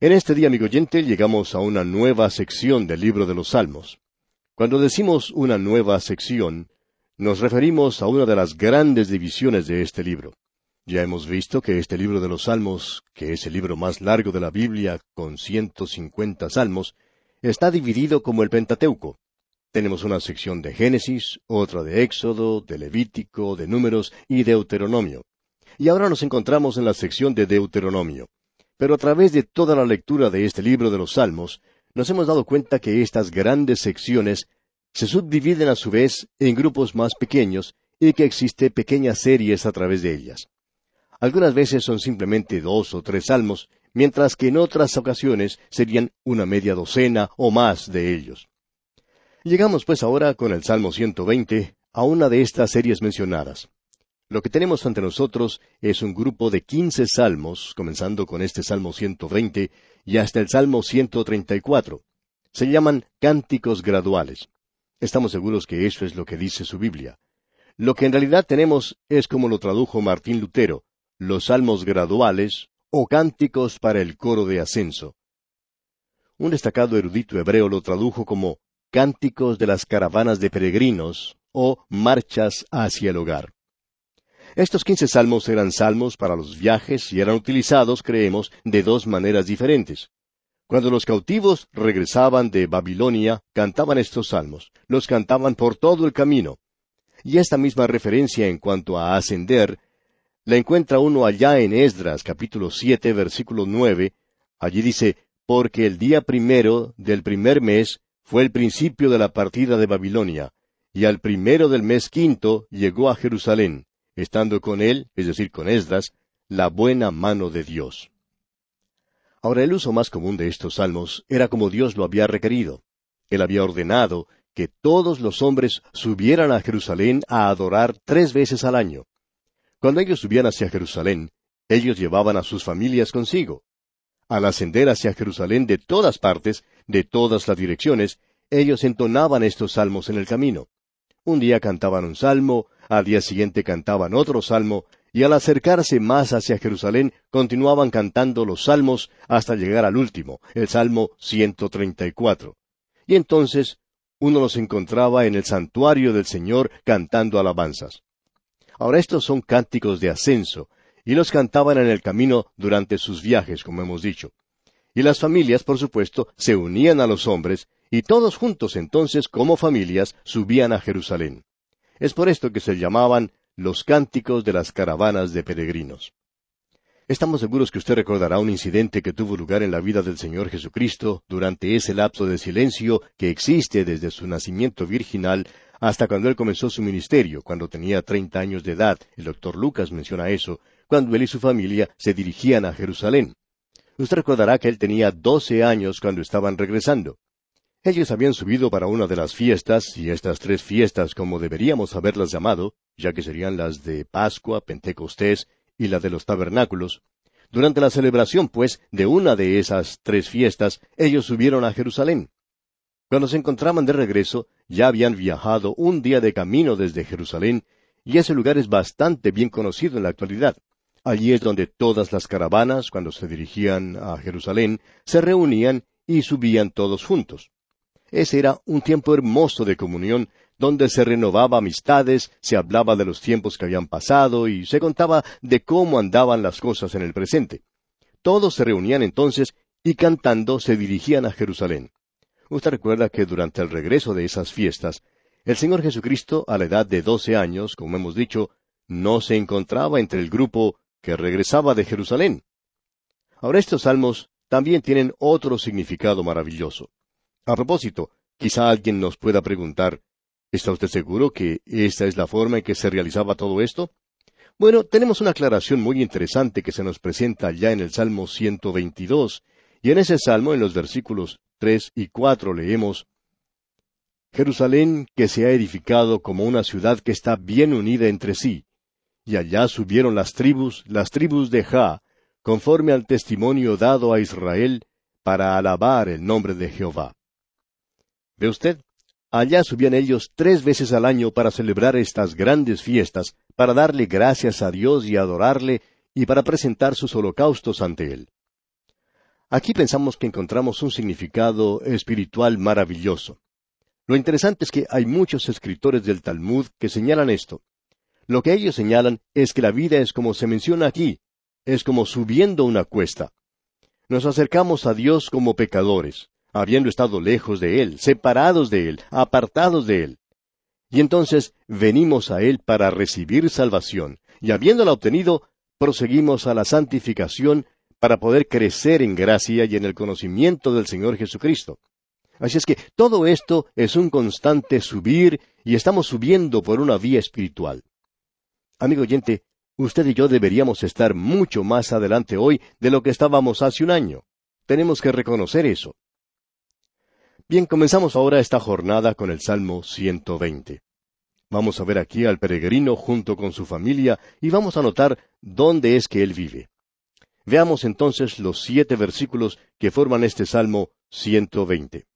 En este día, amigo oyente, llegamos a una nueva sección del libro de los Salmos. Cuando decimos una nueva sección, nos referimos a una de las grandes divisiones de este libro. Ya hemos visto que este libro de los Salmos, que es el libro más largo de la Biblia, con 150 salmos, está dividido como el Pentateuco. Tenemos una sección de Génesis, otra de Éxodo, de Levítico, de Números y Deuteronomio. Y ahora nos encontramos en la sección de Deuteronomio. Pero a través de toda la lectura de este libro de los Salmos, nos hemos dado cuenta que estas grandes secciones se subdividen a su vez en grupos más pequeños y que existen pequeñas series a través de ellas. Algunas veces son simplemente 2 o 3 salmos, mientras que en otras ocasiones serían una media docena o más de ellos. Llegamos pues ahora con el Salmo 120 a una de estas series mencionadas. Lo que tenemos ante nosotros es un grupo de 15 salmos, comenzando con este Salmo 120 y hasta el Salmo 134. Se llaman cánticos graduales. Estamos seguros que eso es lo que dice su Biblia. Lo que en realidad tenemos es como lo tradujo Martín Lutero, los salmos graduales o cánticos para el coro de ascenso. Un destacado erudito hebreo lo tradujo como cánticos de las caravanas de peregrinos o marchas hacia el hogar. Estos 15 salmos eran salmos para los viajes y eran utilizados, creemos, de 2 maneras diferentes. Cuando los cautivos regresaban de Babilonia, cantaban estos salmos. Los cantaban por todo el camino. Y esta misma referencia en cuanto a ascender, la encuentra uno allá en Esdras, capítulo 7, versículo 9. Allí dice, porque el día primero del primer mes fue el principio de la partida de Babilonia, y al primero del mes quinto llegó a Jerusalén, estando con él, es decir, con Esdras, la buena mano de Dios. Ahora, el uso más común de estos salmos era como Dios lo había requerido. Él había ordenado que todos los hombres subieran a Jerusalén a adorar 3 veces al año. Cuando ellos subían hacia Jerusalén, ellos llevaban a sus familias consigo. Al ascender hacia Jerusalén de todas partes, de todas las direcciones, ellos entonaban estos salmos en el camino. Un día cantaban un salmo, al día siguiente cantaban otro salmo, y al acercarse más hacia Jerusalén, continuaban cantando los salmos hasta llegar al último, el Salmo 134. Y entonces uno los encontraba en el santuario del Señor cantando alabanzas. Ahora estos son cánticos de ascenso, y los cantaban en el camino durante sus viajes, como hemos dicho. Y las familias, por supuesto, se unían a los hombres, y todos juntos entonces, como familias, subían a Jerusalén. Es por esto que se llamaban los cánticos de las caravanas de peregrinos. Estamos seguros que usted recordará un incidente que tuvo lugar en la vida del Señor Jesucristo durante ese lapso de silencio que existe desde su nacimiento virginal hasta cuando Él comenzó su ministerio, cuando tenía 30 años de edad. El doctor Lucas menciona eso, cuando Él y su familia se dirigían a Jerusalén. Usted recordará que Él tenía 12 años cuando estaban regresando. Ellos habían subido para una de las fiestas, y estas 3 fiestas, como deberíamos haberlas llamado, ya que serían las de Pascua, Pentecostés y la de los tabernáculos. Durante la celebración, pues, de una de esas 3 fiestas, ellos subieron a Jerusalén. Cuando se encontraban de regreso, ya habían viajado un día de camino desde Jerusalén, y ese lugar es bastante bien conocido en la actualidad. Allí es donde todas las caravanas, cuando se dirigían a Jerusalén, se reunían y subían todos juntos. Ese era un tiempo hermoso de comunión, donde se renovaba amistades, se hablaba de los tiempos que habían pasado y se contaba de cómo andaban las cosas en el presente. Todos se reunían entonces y cantando se dirigían a Jerusalén. Usted recuerda que durante el regreso de esas fiestas, el Señor Jesucristo, a la edad de 12 años, como hemos dicho, no se encontraba entre el grupo que regresaba de Jerusalén. Ahora estos salmos también tienen otro significado maravilloso. A propósito, quizá alguien nos pueda preguntar, ¿está usted seguro que esta es la forma en que se realizaba todo esto? Bueno, tenemos una aclaración muy interesante que se nos presenta ya en el Salmo 122, y en ese salmo, en los versículos 3 y 4, leemos, Jerusalén que se ha edificado como una ciudad que está bien unida entre sí, y allá subieron las tribus de Jah, conforme al testimonio dado a Israel, para alabar el nombre de Jehová. ¿Ve usted? Allá subían ellos 3 veces al año para celebrar estas grandes fiestas, para darle gracias a Dios y adorarle, y para presentar sus holocaustos ante Él. Aquí pensamos que encontramos un significado espiritual maravilloso. Lo interesante es que hay muchos escritores del Talmud que señalan esto. Lo que ellos señalan es que la vida es como se menciona aquí, es como subiendo una cuesta. Nos acercamos a Dios como pecadores, habiendo estado lejos de Él, separados de Él, apartados de Él. Y entonces venimos a Él para recibir salvación, y habiéndola obtenido, proseguimos a la santificación para poder crecer en gracia y en el conocimiento del Señor Jesucristo. Así es que todo esto es un constante subir, y estamos subiendo por una vía espiritual. Amigo oyente, usted y yo deberíamos estar mucho más adelante hoy de lo que estábamos hace un año. Tenemos que reconocer eso. Bien, comenzamos ahora esta jornada con el Salmo 120. Vamos a ver aquí al peregrino junto con su familia y vamos a notar dónde es que él vive. Veamos entonces los 7 versículos que forman este Salmo 120.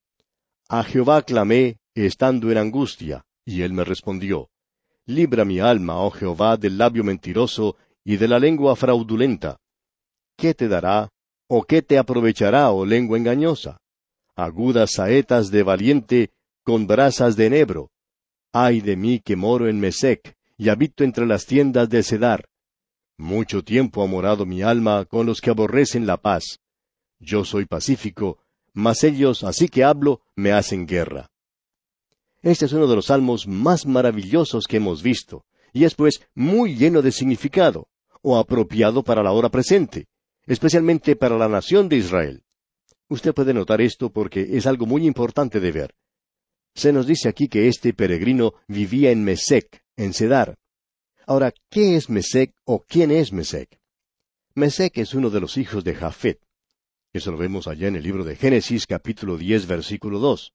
A Jehová clamé, estando en angustia, y él me respondió. Libra mi alma, oh Jehová, del labio mentiroso y de la lengua fraudulenta. ¿Qué te dará, o qué te aprovechará, oh lengua engañosa? Agudas saetas de valiente, con brasas de enebro. Ay de mí que moro en Mesec, y habito entre las tiendas de Cedar. Mucho tiempo ha morado mi alma con los que aborrecen la paz. Yo soy pacífico, mas ellos, así que hablo, me hacen guerra. Este es uno de los salmos más maravillosos que hemos visto, y es pues muy lleno de significado, o apropiado para la hora presente, especialmente para la nación de Israel. Usted puede notar esto porque es algo muy importante de ver. Se nos dice aquí que este peregrino vivía en Mesec, en Cedar. Ahora, ¿qué es Mesec o quién es Mesec? Mesec es uno de los hijos de Jafet. Eso lo vemos allá en el libro de Génesis, capítulo 10, versículo 2.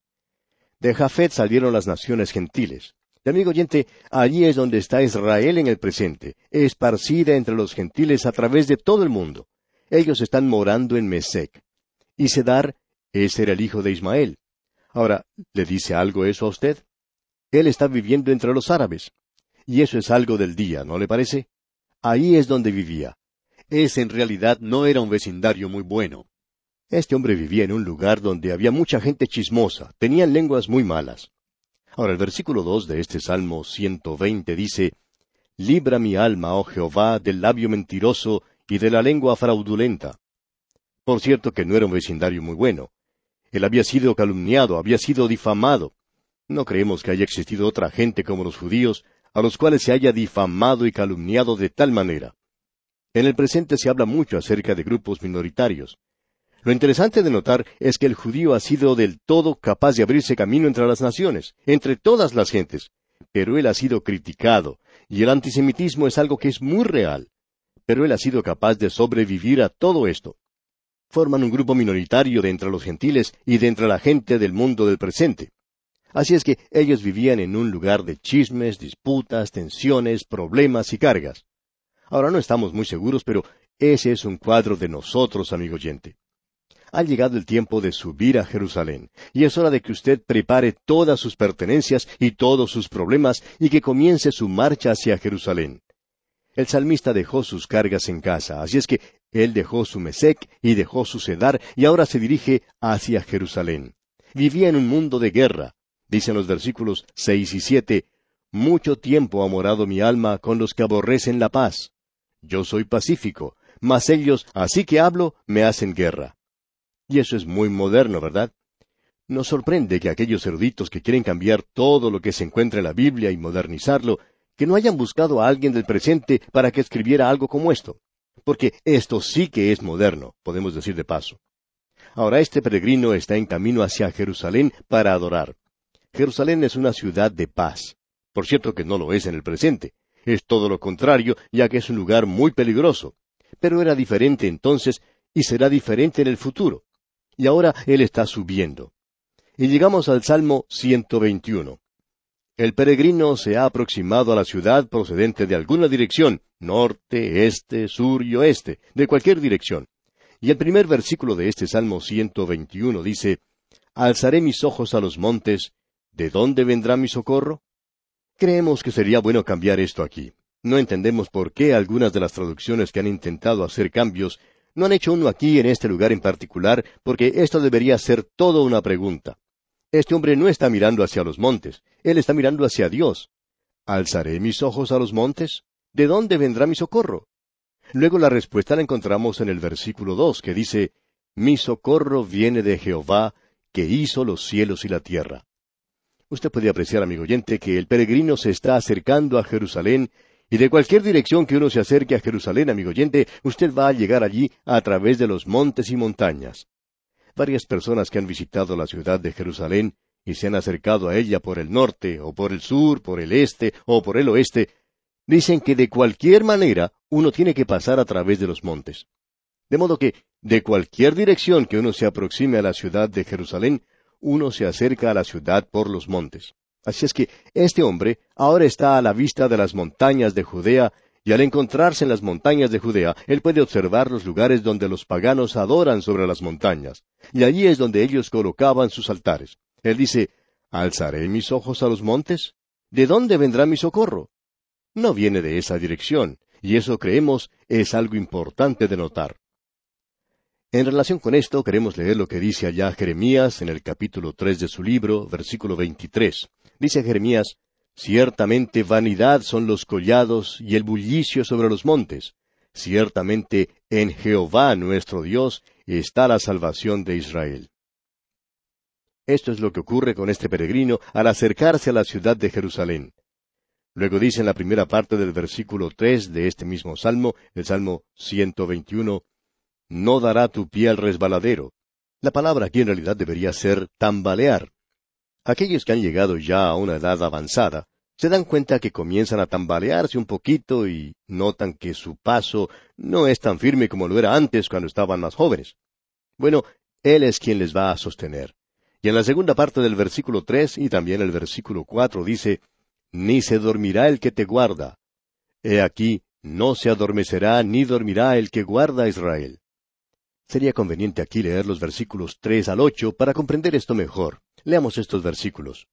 De Jafet salieron las naciones gentiles. Y amigo oyente, allí es donde está Israel en el presente, esparcida entre los gentiles a través de todo el mundo. Ellos están morando en Mesec. Y Cedar, ese era el hijo de Ismael. Ahora, ¿le dice algo eso a usted? Él está viviendo entre los árabes. Y eso es algo del día, ¿no le parece? Ahí es donde vivía. Ese en realidad no era un vecindario muy bueno. Este hombre vivía en un lugar donde había mucha gente chismosa, tenían lenguas muy malas. Ahora el versículo 2 de este Salmo 120 dice, Libra mi alma, oh Jehová, del labio mentiroso y de la lengua fraudulenta. Por cierto que no era un vecindario muy bueno. Él había sido calumniado, había sido difamado. No creemos que haya existido otra gente como los judíos, a los cuales se haya difamado y calumniado de tal manera. En el presente se habla mucho acerca de grupos minoritarios. Lo interesante de notar es que el judío ha sido del todo capaz de abrirse camino entre las naciones, entre todas las gentes, pero él ha sido criticado, y el antisemitismo es algo que es muy real. Pero él ha sido capaz de sobrevivir a todo esto. Forman un grupo minoritario de entre los gentiles y de entre la gente del mundo del presente. Así es que ellos vivían en un lugar de chismes, disputas, tensiones, problemas y cargas. Ahora no estamos muy seguros, pero ese es un cuadro de nosotros, amigo oyente. Ha llegado el tiempo de subir a Jerusalén, y es hora de que usted prepare todas sus pertenencias y todos sus problemas, y que comience su marcha hacia Jerusalén. El salmista dejó sus cargas en casa, así es que él dejó su Mesec y dejó su Cedar, y ahora se dirige hacia Jerusalén. Vivía en un mundo de guerra. Dicen los versículos 6 y 7, Mucho tiempo ha morado mi alma con los que aborrecen la paz. Yo soy pacífico, mas ellos, así que hablo, me hacen guerra. Y eso es muy moderno, ¿verdad? Nos sorprende que aquellos eruditos que quieren cambiar todo lo que se encuentra en la Biblia y modernizarlo, que no hayan buscado a alguien del presente para que escribiera algo como esto. Porque esto sí que es moderno, podemos decir de paso. Ahora este peregrino está en camino hacia Jerusalén para adorar. Jerusalén es una ciudad de paz. Por cierto que no lo es en el presente. Es todo lo contrario, ya que es un lugar muy peligroso. Pero era diferente entonces, y será diferente en el futuro. Y ahora él está subiendo. Y llegamos al Salmo 121. El peregrino se ha aproximado a la ciudad procedente de alguna dirección, norte, este, sur y oeste, de cualquier dirección. Y el primer versículo de este Salmo 121 dice, Alzaré mis ojos a los montes, ¿de dónde vendrá mi socorro? Creemos que sería bueno cambiar esto aquí. No entendemos por qué algunas de las traducciones que han intentado hacer cambios No han hecho uno aquí en este lugar en particular, porque esto debería ser todo una pregunta. Este hombre no está mirando hacia los montes, él está mirando hacia Dios. ¿Alzaré mis ojos a los montes? ¿De dónde vendrá mi socorro? Luego la respuesta la encontramos en el versículo 2, que dice, Mi socorro viene de Jehová, que hizo los cielos y la tierra. Usted puede apreciar, amigo oyente, que el peregrino se está acercando a Jerusalén, y de cualquier dirección que uno se acerque a Jerusalén, amigo oyente, usted va a llegar allí a través de los montes y montañas. Varias personas que han visitado la ciudad de Jerusalén y se han acercado a ella por el norte, o por el sur, por el este, o por el oeste, dicen que de cualquier manera uno tiene que pasar a través de los montes. De modo que, de cualquier dirección que uno se aproxime a la ciudad de Jerusalén, uno se acerca a la ciudad por los montes. Así es que este hombre ahora está a la vista de las montañas de Judea, y al encontrarse en las montañas de Judea, él puede observar los lugares donde los paganos adoran sobre las montañas, y allí es donde ellos colocaban sus altares. Él dice, ¿alzaré mis ojos a los montes? ¿De dónde vendrá mi socorro? No viene de esa dirección, y eso creemos es algo importante de notar. En relación con esto, queremos leer lo que dice allá Jeremías en el capítulo 3 de su libro, versículo 23. Dice Jeremías, Ciertamente vanidad son los collados y el bullicio sobre los montes. Ciertamente en Jehová nuestro Dios está la salvación de Israel. Esto es lo que ocurre con este peregrino al acercarse a la ciudad de Jerusalén. Luego dice en la primera parte del versículo 3 de este mismo salmo, el Salmo 121, No dará tu pie al resbaladero. La palabra aquí en realidad debería ser tambalear. Aquellos que han llegado ya a una edad avanzada se dan cuenta que comienzan a tambalearse un poquito y notan que su paso no es tan firme como lo era antes cuando estaban más jóvenes. Bueno, Él es quien les va a sostener. Y en la segunda parte del versículo 3 y también el versículo 4 dice, Ni se dormirá el que te guarda. He aquí, no se adormecerá ni dormirá el que guarda a Israel. Sería conveniente aquí leer los versículos 3 al 8 para comprender esto mejor. Leamos estos versículos.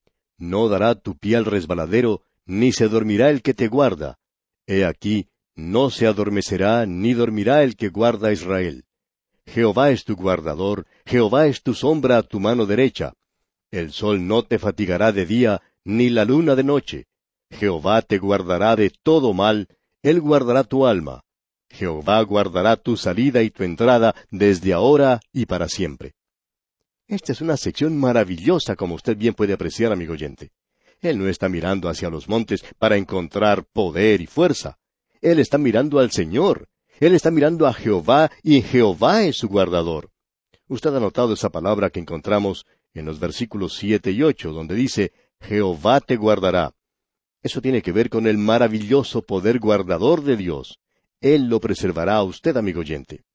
No dará tu pie al resbaladero, ni se dormirá el que te guarda. He aquí, no se adormecerá ni dormirá el que guarda a Israel. Jehová es tu guardador, Jehová es tu sombra a tu mano derecha. El sol no te fatigará de día, ni la luna de noche. Jehová te guardará de todo mal, Él guardará tu alma. Jehová guardará tu salida y tu entrada desde ahora y para siempre. Esta es una sección maravillosa, como usted bien puede apreciar, amigo oyente. Él no está mirando hacia los montes para encontrar poder y fuerza. Él está mirando al Señor. Él está mirando a Jehová, y Jehová es su guardador. Usted ha notado esa palabra que encontramos en los versículos 7 y 8, donde dice, Jehová te guardará. Eso tiene que ver con el maravilloso poder guardador de Dios. Él lo preservará a usted, amigo oyente.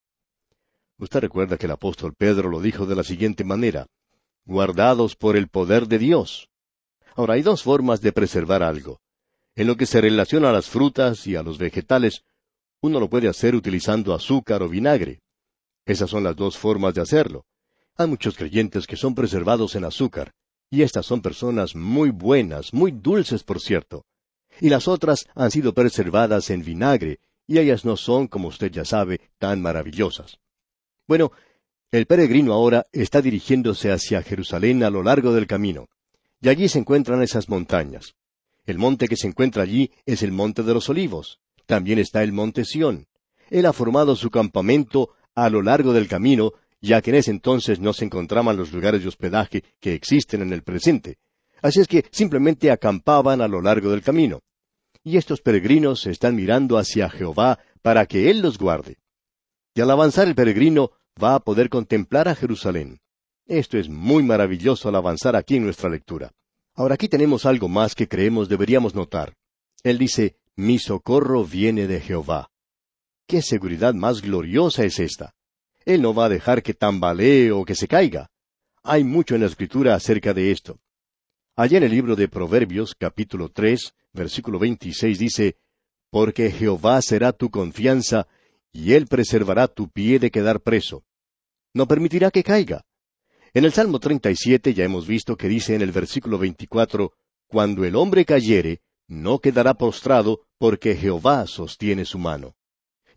Usted recuerda que el apóstol Pedro lo dijo de la siguiente manera, guardados por el poder de Dios. Ahora, hay dos formas de preservar algo. En lo que se relaciona a las frutas y a los vegetales, uno lo puede hacer utilizando azúcar o vinagre. Esas son las dos formas de hacerlo. Hay muchos creyentes que son preservados en azúcar, y estas son personas muy buenas, muy dulces, por cierto. Y las otras han sido preservadas en vinagre, y ellas no son, como usted ya sabe, tan maravillosas. Bueno, el peregrino ahora está dirigiéndose hacia Jerusalén a lo largo del camino, y allí se encuentran esas montañas. El monte que se encuentra allí es el Monte de los Olivos. También está el Monte Sión. Él ha formado su campamento a lo largo del camino, ya que en ese entonces no se encontraban los lugares de hospedaje que existen en el presente. Así es que simplemente acampaban a lo largo del camino. Y estos peregrinos están mirando hacia Jehová para que Él los guarde. Y al avanzar el peregrino va a poder contemplar a Jerusalén. Esto es muy maravilloso al avanzar aquí en nuestra lectura. Ahora aquí tenemos algo más que creemos deberíamos notar. Él dice, mi socorro viene de Jehová. ¿Qué seguridad más gloriosa es esta? Él no va a dejar que tambalee o que se caiga. Hay mucho en la Escritura acerca de esto. Allá en el libro de Proverbios, capítulo 3, versículo 26 dice, porque Jehová será tu confianza, y Él preservará tu pie de quedar preso. No permitirá que caiga. En el Salmo 37 ya hemos visto que dice en el versículo 24, cuando el hombre cayere, no quedará postrado, porque Jehová sostiene su mano.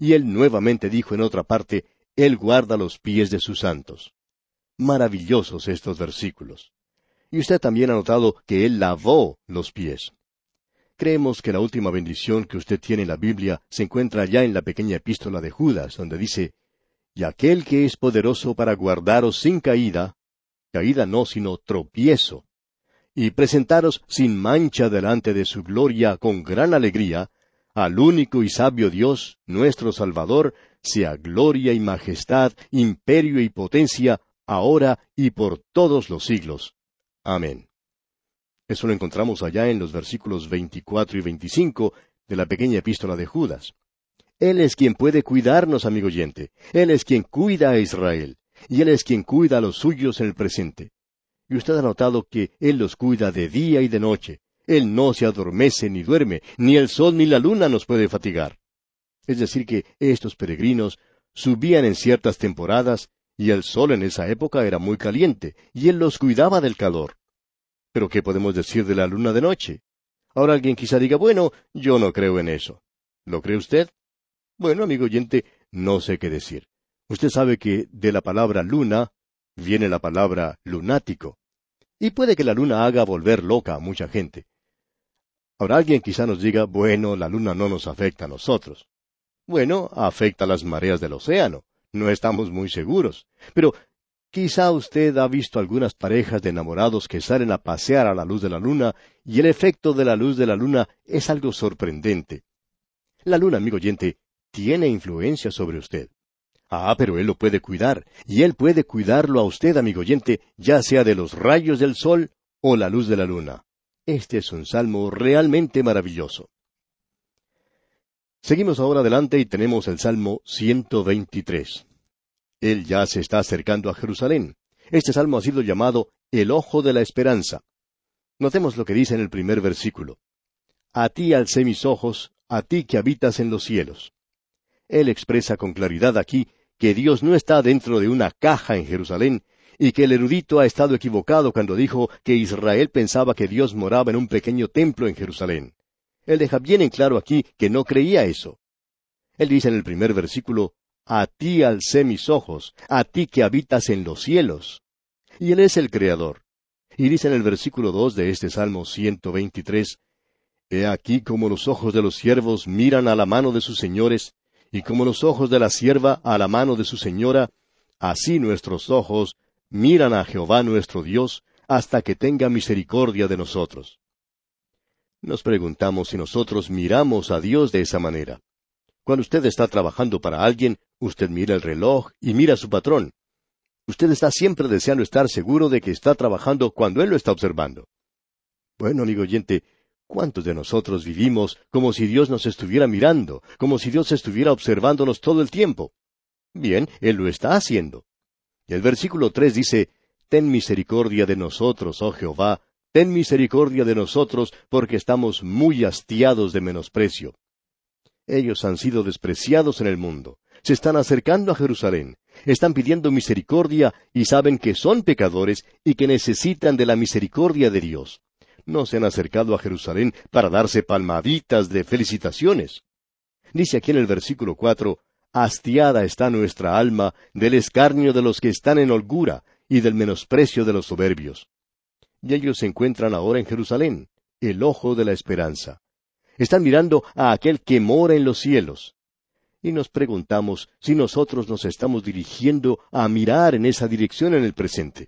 y Él nuevamente dijo en otra parte, Él guarda los pies de sus santos. Maravillosos estos versículos. Y usted también ha notado que Él lavó los pies. Creemos que la última bendición que usted tiene en la Biblia se encuentra ya en la pequeña epístola de Judas, donde dice, y aquel que es poderoso para guardaros sin caída, caída no, sino tropiezo, y presentaros sin mancha delante de su gloria con gran alegría, al único y sabio Dios, nuestro Salvador, sea gloria y majestad, imperio y potencia, ahora y por todos los siglos. Amén. Eso lo encontramos allá en los versículos 24 y 25 de la pequeña epístola de Judas. Él es quien puede cuidarnos, amigo oyente. Él es quien cuida a Israel. Y Él es quien cuida a los suyos en el presente. Y usted ha notado que Él los cuida de día y de noche. Él no se adormece ni duerme, ni el sol ni la luna nos puede fatigar. Es decir, que estos peregrinos subían en ciertas temporadas, y el sol en esa época era muy caliente, y Él los cuidaba del calor. Pero ¿qué podemos decir de la luna de noche? Ahora alguien quizá diga, bueno, yo no creo en eso. ¿Lo cree usted? Bueno, amigo oyente, no sé qué decir. Usted sabe que de la palabra luna viene la palabra lunático. Y puede que la luna haga volver loca a mucha gente. Ahora alguien quizá nos diga, bueno, la luna no nos afecta a nosotros. Bueno, afecta a las mareas del océano. No estamos muy seguros. Pero quizá usted ha visto algunas parejas de enamorados que salen a pasear a la luz de la luna, y el efecto de la luz de la luna es algo sorprendente. La luna, amigo oyente, tiene influencia sobre usted. Ah, pero Él lo puede cuidar, y Él puede cuidarlo a usted, amigo oyente, ya sea de los rayos del sol o la luz de la luna. Este es un salmo realmente maravilloso. Seguimos ahora adelante y tenemos el Salmo 123. Él ya se está acercando a Jerusalén. Este salmo ha sido llamado el Ojo de la Esperanza. Notemos lo que dice en el primer versículo. A ti alcé mis ojos, a ti que habitas en los cielos. Él expresa con claridad aquí que Dios no está dentro de una caja en Jerusalén, y que el erudito ha estado equivocado cuando dijo que Israel pensaba que Dios moraba en un pequeño templo en Jerusalén. Él deja bien en claro aquí que no creía eso. Él dice en el primer versículo, a ti alcé mis ojos, a ti que habitas en los cielos. Y Él es el Creador. Y dice en el versículo 2 de este Salmo 123, He aquí como los ojos de los siervos miran a la mano de sus señores, y como los ojos de la sierva a la mano de su señora, así nuestros ojos miran a Jehová nuestro Dios, hasta que tenga misericordia de nosotros. Nos preguntamos si nosotros miramos a Dios de esa manera. Cuando usted está trabajando para alguien, usted mira el reloj y mira a su patrón. Usted está siempre deseando estar seguro de que está trabajando cuando él lo está observando. Bueno, amigo oyente, ¿cuántos de nosotros vivimos como si Dios nos estuviera mirando, como si Dios estuviera observándonos todo el tiempo? Bien, Él lo está haciendo. Y el versículo 3 dice, Ten misericordia de nosotros, oh Jehová, ten misericordia de nosotros, porque estamos muy hastiados de menosprecio. Ellos han sido despreciados en el mundo. Se están acercando a Jerusalén. Están pidiendo misericordia y saben que son pecadores y que necesitan de la misericordia de Dios. No se han acercado a Jerusalén para darse palmaditas de felicitaciones. Dice aquí en el versículo 4, Hastiada está nuestra alma del escarnio de los que están en holgura y del menosprecio de los soberbios. Y ellos se encuentran ahora en Jerusalén, el ojo de la esperanza. Están mirando a aquel que mora en los cielos. Y nos preguntamos si nosotros nos estamos dirigiendo a mirar en esa dirección en el presente.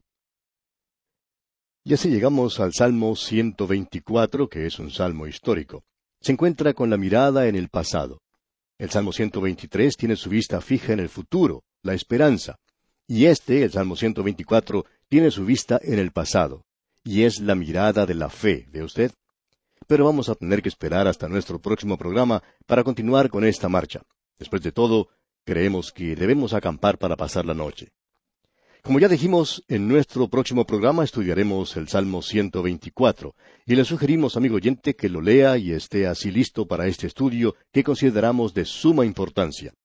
Y así llegamos al Salmo 124, que es un salmo histórico. Se encuentra con la mirada en el pasado. El Salmo 123 tiene su vista fija en el futuro, la esperanza. Y el Salmo 124, tiene su vista en el pasado. Y es la mirada de la fe, ¿ve usted? Pero vamos a tener que esperar hasta nuestro próximo programa para continuar con esta marcha. Después de todo, creemos que debemos acampar para pasar la noche. Como ya dijimos, en nuestro próximo programa estudiaremos el Salmo 124, y le sugerimos, amigo oyente, que lo lea y esté así listo para este estudio que consideramos de suma importancia.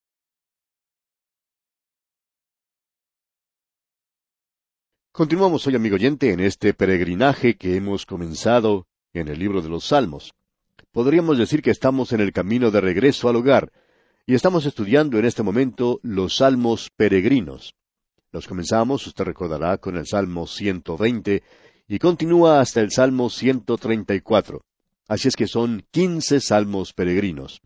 Continuamos hoy, amigo oyente, en este peregrinaje que hemos comenzado en el libro de los Salmos. Podríamos decir que estamos en el camino de regreso al hogar, Y estamos estudiando en este momento los salmos peregrinos. Los comenzamos, usted recordará, con el Salmo 120 y continúa hasta el Salmo 134. Así es que son 15 salmos peregrinos.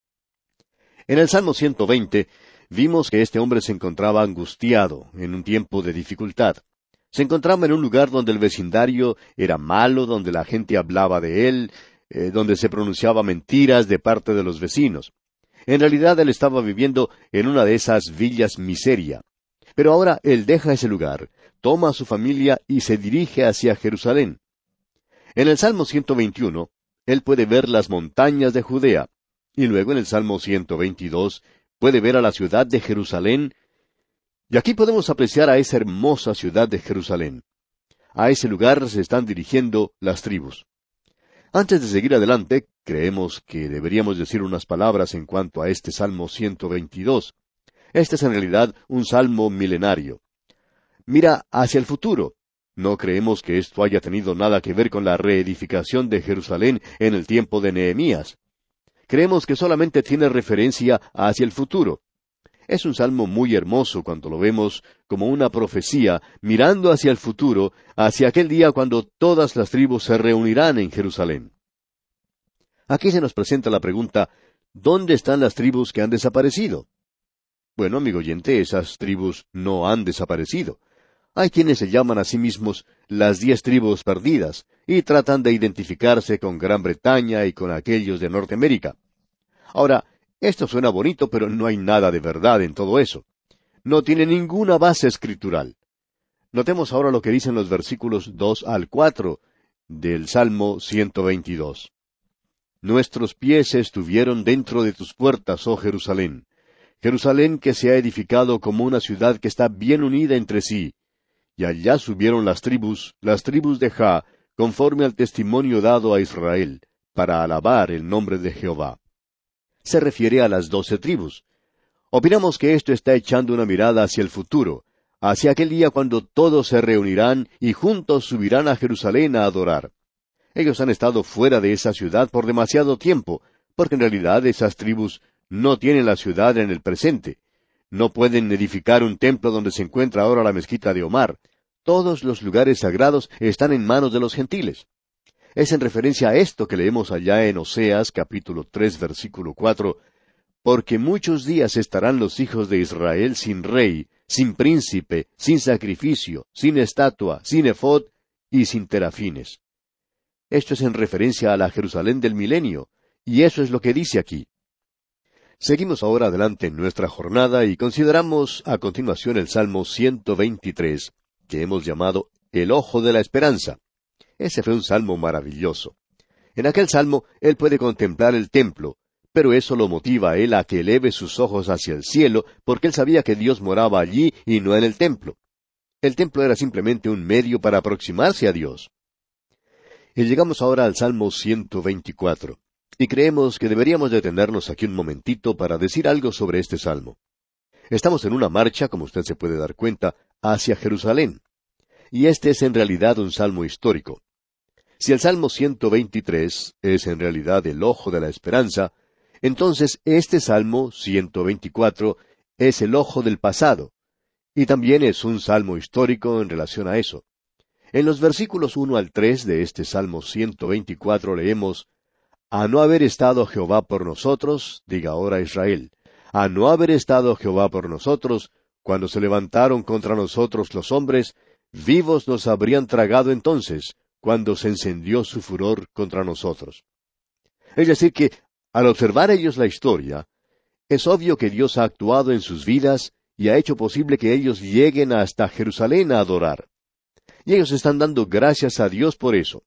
En el Salmo 120 vimos que este hombre se encontraba angustiado en un tiempo de dificultad. Se encontraba en un lugar donde el vecindario era malo, donde la gente hablaba de él, donde se pronunciaba mentiras de parte de los vecinos. En realidad él estaba viviendo en una de esas villas miseria. Pero ahora él deja ese lugar, toma a su familia y se dirige hacia Jerusalén. En el Salmo 121, él puede ver las montañas de Judea, y luego en el Salmo 122 puede ver a la ciudad de Jerusalén, y aquí podemos apreciar a esa hermosa ciudad de Jerusalén. A ese lugar se están dirigiendo las tribus. Antes de seguir adelante, creemos que deberíamos decir unas palabras en cuanto a este Salmo 122. Este es en realidad un salmo milenario. Mira hacia el futuro. No creemos que esto haya tenido nada que ver con la reedificación de Jerusalén en el tiempo de Nehemías. Creemos que solamente tiene referencia hacia el futuro. Es un salmo muy hermoso cuando lo vemos como una profecía mirando hacia el futuro, hacia aquel día cuando todas las tribus se reunirán en Jerusalén. Aquí se nos presenta la pregunta, ¿dónde están las tribus que han desaparecido? Bueno, amigo oyente, esas tribus no han desaparecido. Hay quienes se llaman a sí mismos las 10 tribus perdidas, y tratan de identificarse con Gran Bretaña y con aquellos de Norteamérica. Ahora, esto suena bonito, pero no hay nada de verdad en todo eso. No tiene ninguna base escritural. Notemos ahora lo que dicen los versículos 2 al 4 del Salmo 122. Nuestros pies estuvieron dentro de tus puertas, oh Jerusalén. Jerusalén que se ha edificado como una ciudad que está bien unida entre sí. Y allá subieron las tribus de Jah, conforme al testimonio dado a Israel, para alabar el nombre de Jehová. Se refiere a las 12 tribus. Opinamos que esto está echando una mirada hacia el futuro, hacia aquel día cuando todos se reunirán y juntos subirán a Jerusalén a adorar. Ellos han estado fuera de esa ciudad por demasiado tiempo, porque en realidad esas tribus no tienen la ciudad en el presente. No pueden edificar un templo donde se encuentra ahora la mezquita de Omar. Todos los lugares sagrados están en manos de los gentiles. Es en referencia a esto que leemos allá en Oseas capítulo 3 versículo 4, porque muchos días estarán los hijos de Israel sin rey, sin príncipe, sin sacrificio, sin estatua, sin efod y sin terafines. Esto es en referencia a la Jerusalén del milenio, y eso es lo que dice aquí. Seguimos ahora adelante en nuestra jornada y consideramos a continuación el Salmo 123, que hemos llamado El Ojo de la Esperanza. Ese fue un salmo maravilloso. En aquel salmo él puede contemplar el templo, pero eso lo motiva a él a que eleve sus ojos hacia el cielo, porque él sabía que Dios moraba allí y no en el templo. El templo era simplemente un medio para aproximarse a Dios. Y llegamos ahora al Salmo 124. Y creemos que deberíamos detenernos aquí un momentito para decir algo sobre este salmo. Estamos en una marcha, como usted se puede dar cuenta, hacia Jerusalén. Y este es en realidad un salmo histórico. Si el Salmo 123 es en realidad el ojo de la esperanza, entonces este Salmo 124 es el ojo del pasado. Y también es un salmo histórico en relación a eso. En los versículos 1 al 3 de este Salmo 124 leemos, A no haber estado Jehová por nosotros, diga ahora Israel, a no haber estado Jehová por nosotros, cuando se levantaron contra nosotros los hombres, vivos nos habrían tragado entonces, cuando se encendió su furor contra nosotros. Es decir que, al observar ellos la historia, es obvio que Dios ha actuado en sus vidas y ha hecho posible que ellos lleguen hasta Jerusalén a adorar. Y ellos están dando gracias a Dios por eso.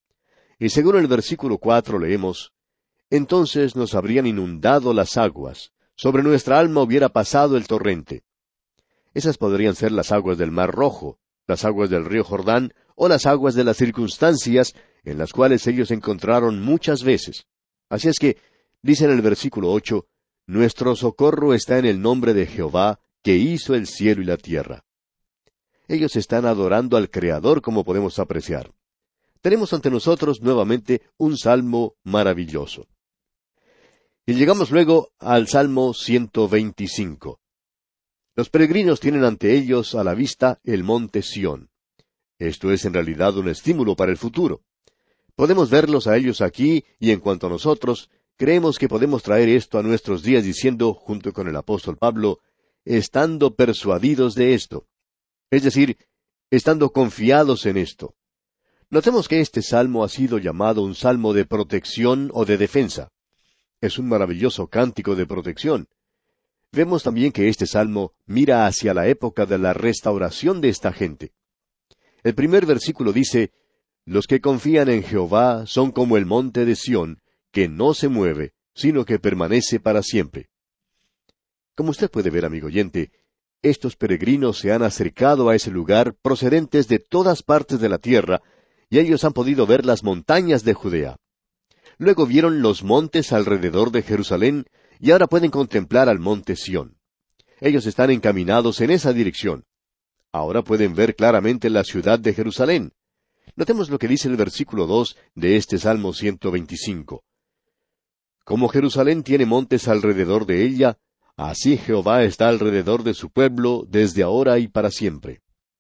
Y según el versículo 4 leemos, Entonces nos habrían inundado las aguas, sobre nuestra alma hubiera pasado el torrente. Esas podrían ser las aguas del Mar Rojo, las aguas del río Jordán, o las aguas de las circunstancias en las cuales ellos se encontraron muchas veces. Así es que, dice en el versículo 8, Nuestro socorro está en el nombre de Jehová, que hizo el cielo y la tierra. Ellos están adorando al Creador, como podemos apreciar. Tenemos ante nosotros nuevamente un salmo maravilloso. Y llegamos luego al Salmo 125. Los peregrinos tienen ante ellos a la vista el monte Sión. Esto es en realidad un estímulo para el futuro. Podemos verlos a ellos aquí, y en cuanto a nosotros, creemos que podemos traer esto a nuestros días diciendo, junto con el apóstol Pablo, estando persuadidos de esto. Es decir, estando confiados en esto. Notemos que este salmo ha sido llamado un salmo de protección o de defensa. Es un maravilloso cántico de protección. Vemos también que este salmo mira hacia la época de la restauración de esta gente. El primer versículo dice, los que confían en Jehová son como el monte de Sión, que no se mueve, sino que permanece para siempre. Como usted puede ver, amigo oyente, estos peregrinos se han acercado a ese lugar procedentes de todas partes de la tierra, y ellos han podido ver las montañas de Judea. Luego vieron los montes alrededor de Jerusalén, y ahora pueden contemplar al monte Sión. Ellos están encaminados en esa dirección. Ahora pueden ver claramente la ciudad de Jerusalén. Notemos lo que dice el versículo 2 de este Salmo 125. Como Jerusalén tiene montes alrededor de ella, así Jehová está alrededor de su pueblo desde ahora y para siempre.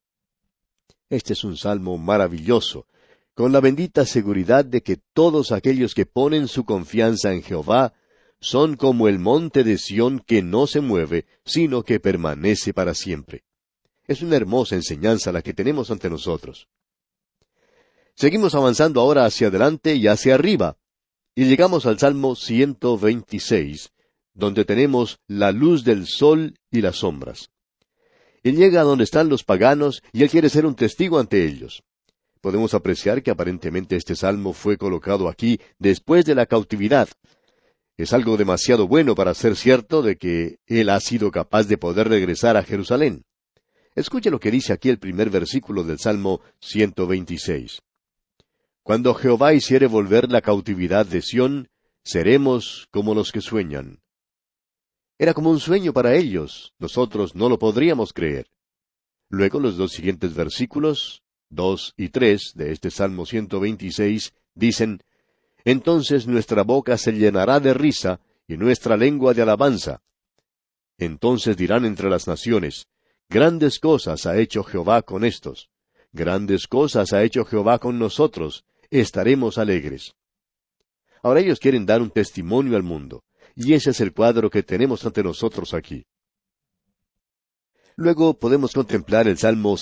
Este es un salmo maravilloso, con la bendita seguridad de que todos aquellos que ponen su confianza en Jehová son como el monte de Sión que no se mueve, sino que permanece para siempre. Es una hermosa enseñanza la que tenemos ante nosotros. Seguimos avanzando ahora hacia adelante y hacia arriba, y llegamos al Salmo 126, donde tenemos la luz del sol y las sombras. Él llega a donde están los paganos y él quiere ser un testigo ante ellos. Podemos apreciar que aparentemente este salmo fue colocado aquí después de la cautividad. Es algo demasiado bueno para ser cierto de que él ha sido capaz de poder regresar a Jerusalén. Escuche lo que dice aquí el primer versículo del Salmo 126. Cuando Jehová hiciere volver la cautividad de Sión, seremos como los que sueñan. Era como un sueño para ellos, nosotros no lo podríamos creer. Luego los dos siguientes versículos, 2 y 3 de este Salmo 126, dicen, entonces nuestra boca se llenará de risa, y nuestra lengua de alabanza. Entonces dirán entre las naciones, grandes cosas ha hecho Jehová con estos. Grandes cosas ha hecho Jehová con nosotros, estaremos alegres. Ahora ellos quieren dar un testimonio al mundo, y ese es el cuadro que tenemos ante nosotros aquí. Luego podemos contemplar el Salmo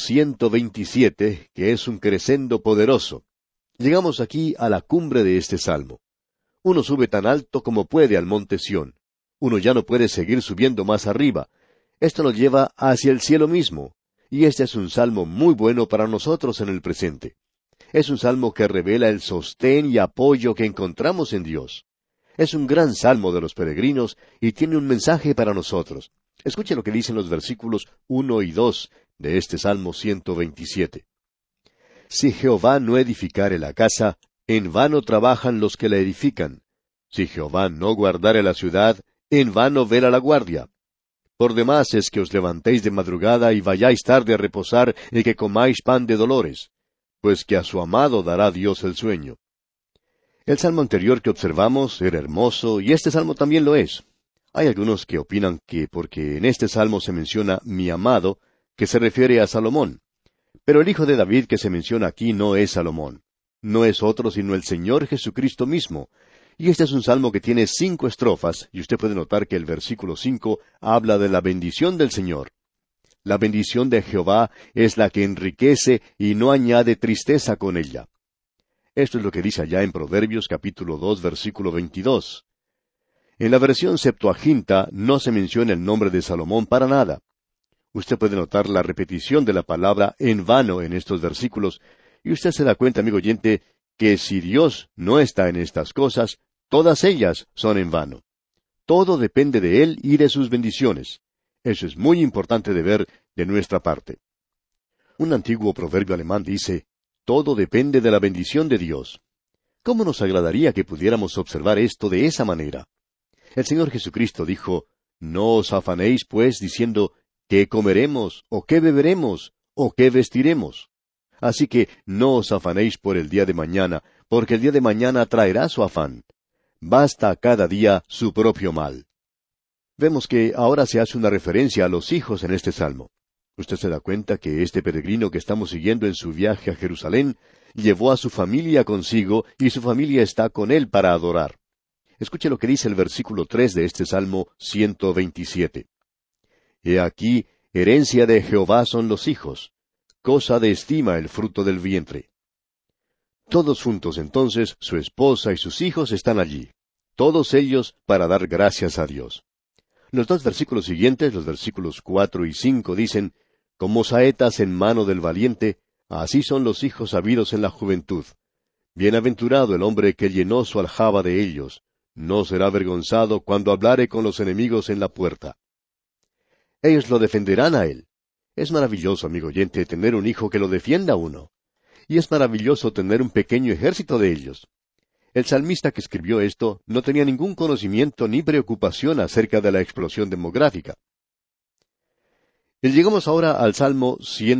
127, que es un crescendo poderoso. Llegamos aquí a la cumbre de este salmo. Uno sube tan alto como puede al monte Sión. Uno ya no puede seguir subiendo más arriba. Esto nos lleva hacia el cielo mismo. Y este es un salmo muy bueno para nosotros en el presente. Es un salmo que revela el sostén y apoyo que encontramos en Dios. Es un gran salmo de los peregrinos y tiene un mensaje para nosotros. Escuche lo que dicen los versículos 1 y 2 de este Salmo 127. Si Jehová no edificare la casa, en vano trabajan los que la edifican. Si Jehová no guardare la ciudad, en vano vela la guardia. Por demás es que os levantéis de madrugada y vayáis tarde a reposar y que comáis pan de dolores, pues que a su amado dará Dios el sueño. El salmo anterior que observamos era hermoso y este salmo también lo es. Hay algunos que opinan que porque en este salmo se menciona mi amado, que se refiere a Salomón. Pero el hijo de David que se menciona aquí no es Salomón. No es otro sino el Señor Jesucristo mismo. Y este es un salmo que tiene 5 estrofas, y usted puede notar que el versículo 5 habla de la bendición del Señor. La bendición de Jehová es la que enriquece y no añade tristeza con ella. Esto es lo que dice allá en Proverbios capítulo 2, versículo 22. En la versión Septuaginta no se menciona el nombre de Salomón para nada. Usted puede notar la repetición de la palabra en vano en estos versículos, y usted se da cuenta, amigo oyente, que si Dios no está en estas cosas, todas ellas son en vano. Todo depende de Él y de sus bendiciones. Eso es muy importante de ver de nuestra parte. Un antiguo proverbio alemán dice, todo depende de la bendición de Dios. ¿Cómo nos agradaría que pudiéramos observar esto de esa manera? El Señor Jesucristo dijo, no os afanéis, pues, diciendo, ¿qué comeremos? ¿O qué beberemos? ¿O qué vestiremos? Así que no os afanéis por el día de mañana, porque el día de mañana traerá su afán. basta cada día su propio mal. Vemos que ahora se hace una referencia a los hijos en este salmo. Usted se da cuenta que este peregrino que estamos siguiendo en su viaje a Jerusalén llevó a su familia consigo y su familia está con él para adorar. Escuche lo que dice el versículo 3 de este Salmo 127. He aquí, herencia de Jehová son los hijos, cosa de estima el fruto del vientre. Todos juntos entonces, su esposa y sus hijos están allí, todos ellos para dar gracias a Dios. Los dos versículos siguientes, los versículos 4 y 5, dicen, como saetas en mano del valiente, así son los hijos habidos en la juventud. Bienaventurado el hombre que llenó su aljaba de ellos, no será avergonzado cuando hablare con los enemigos en la puerta. Ellos lo defenderán a él. Es maravilloso, amigo oyente, tener un hijo que lo defienda a uno. Y es maravilloso tener un pequeño ejército de ellos. El salmista que escribió esto no tenía ningún conocimiento ni preocupación acerca de la explosión demográfica. Y llegamos ahora al Salmo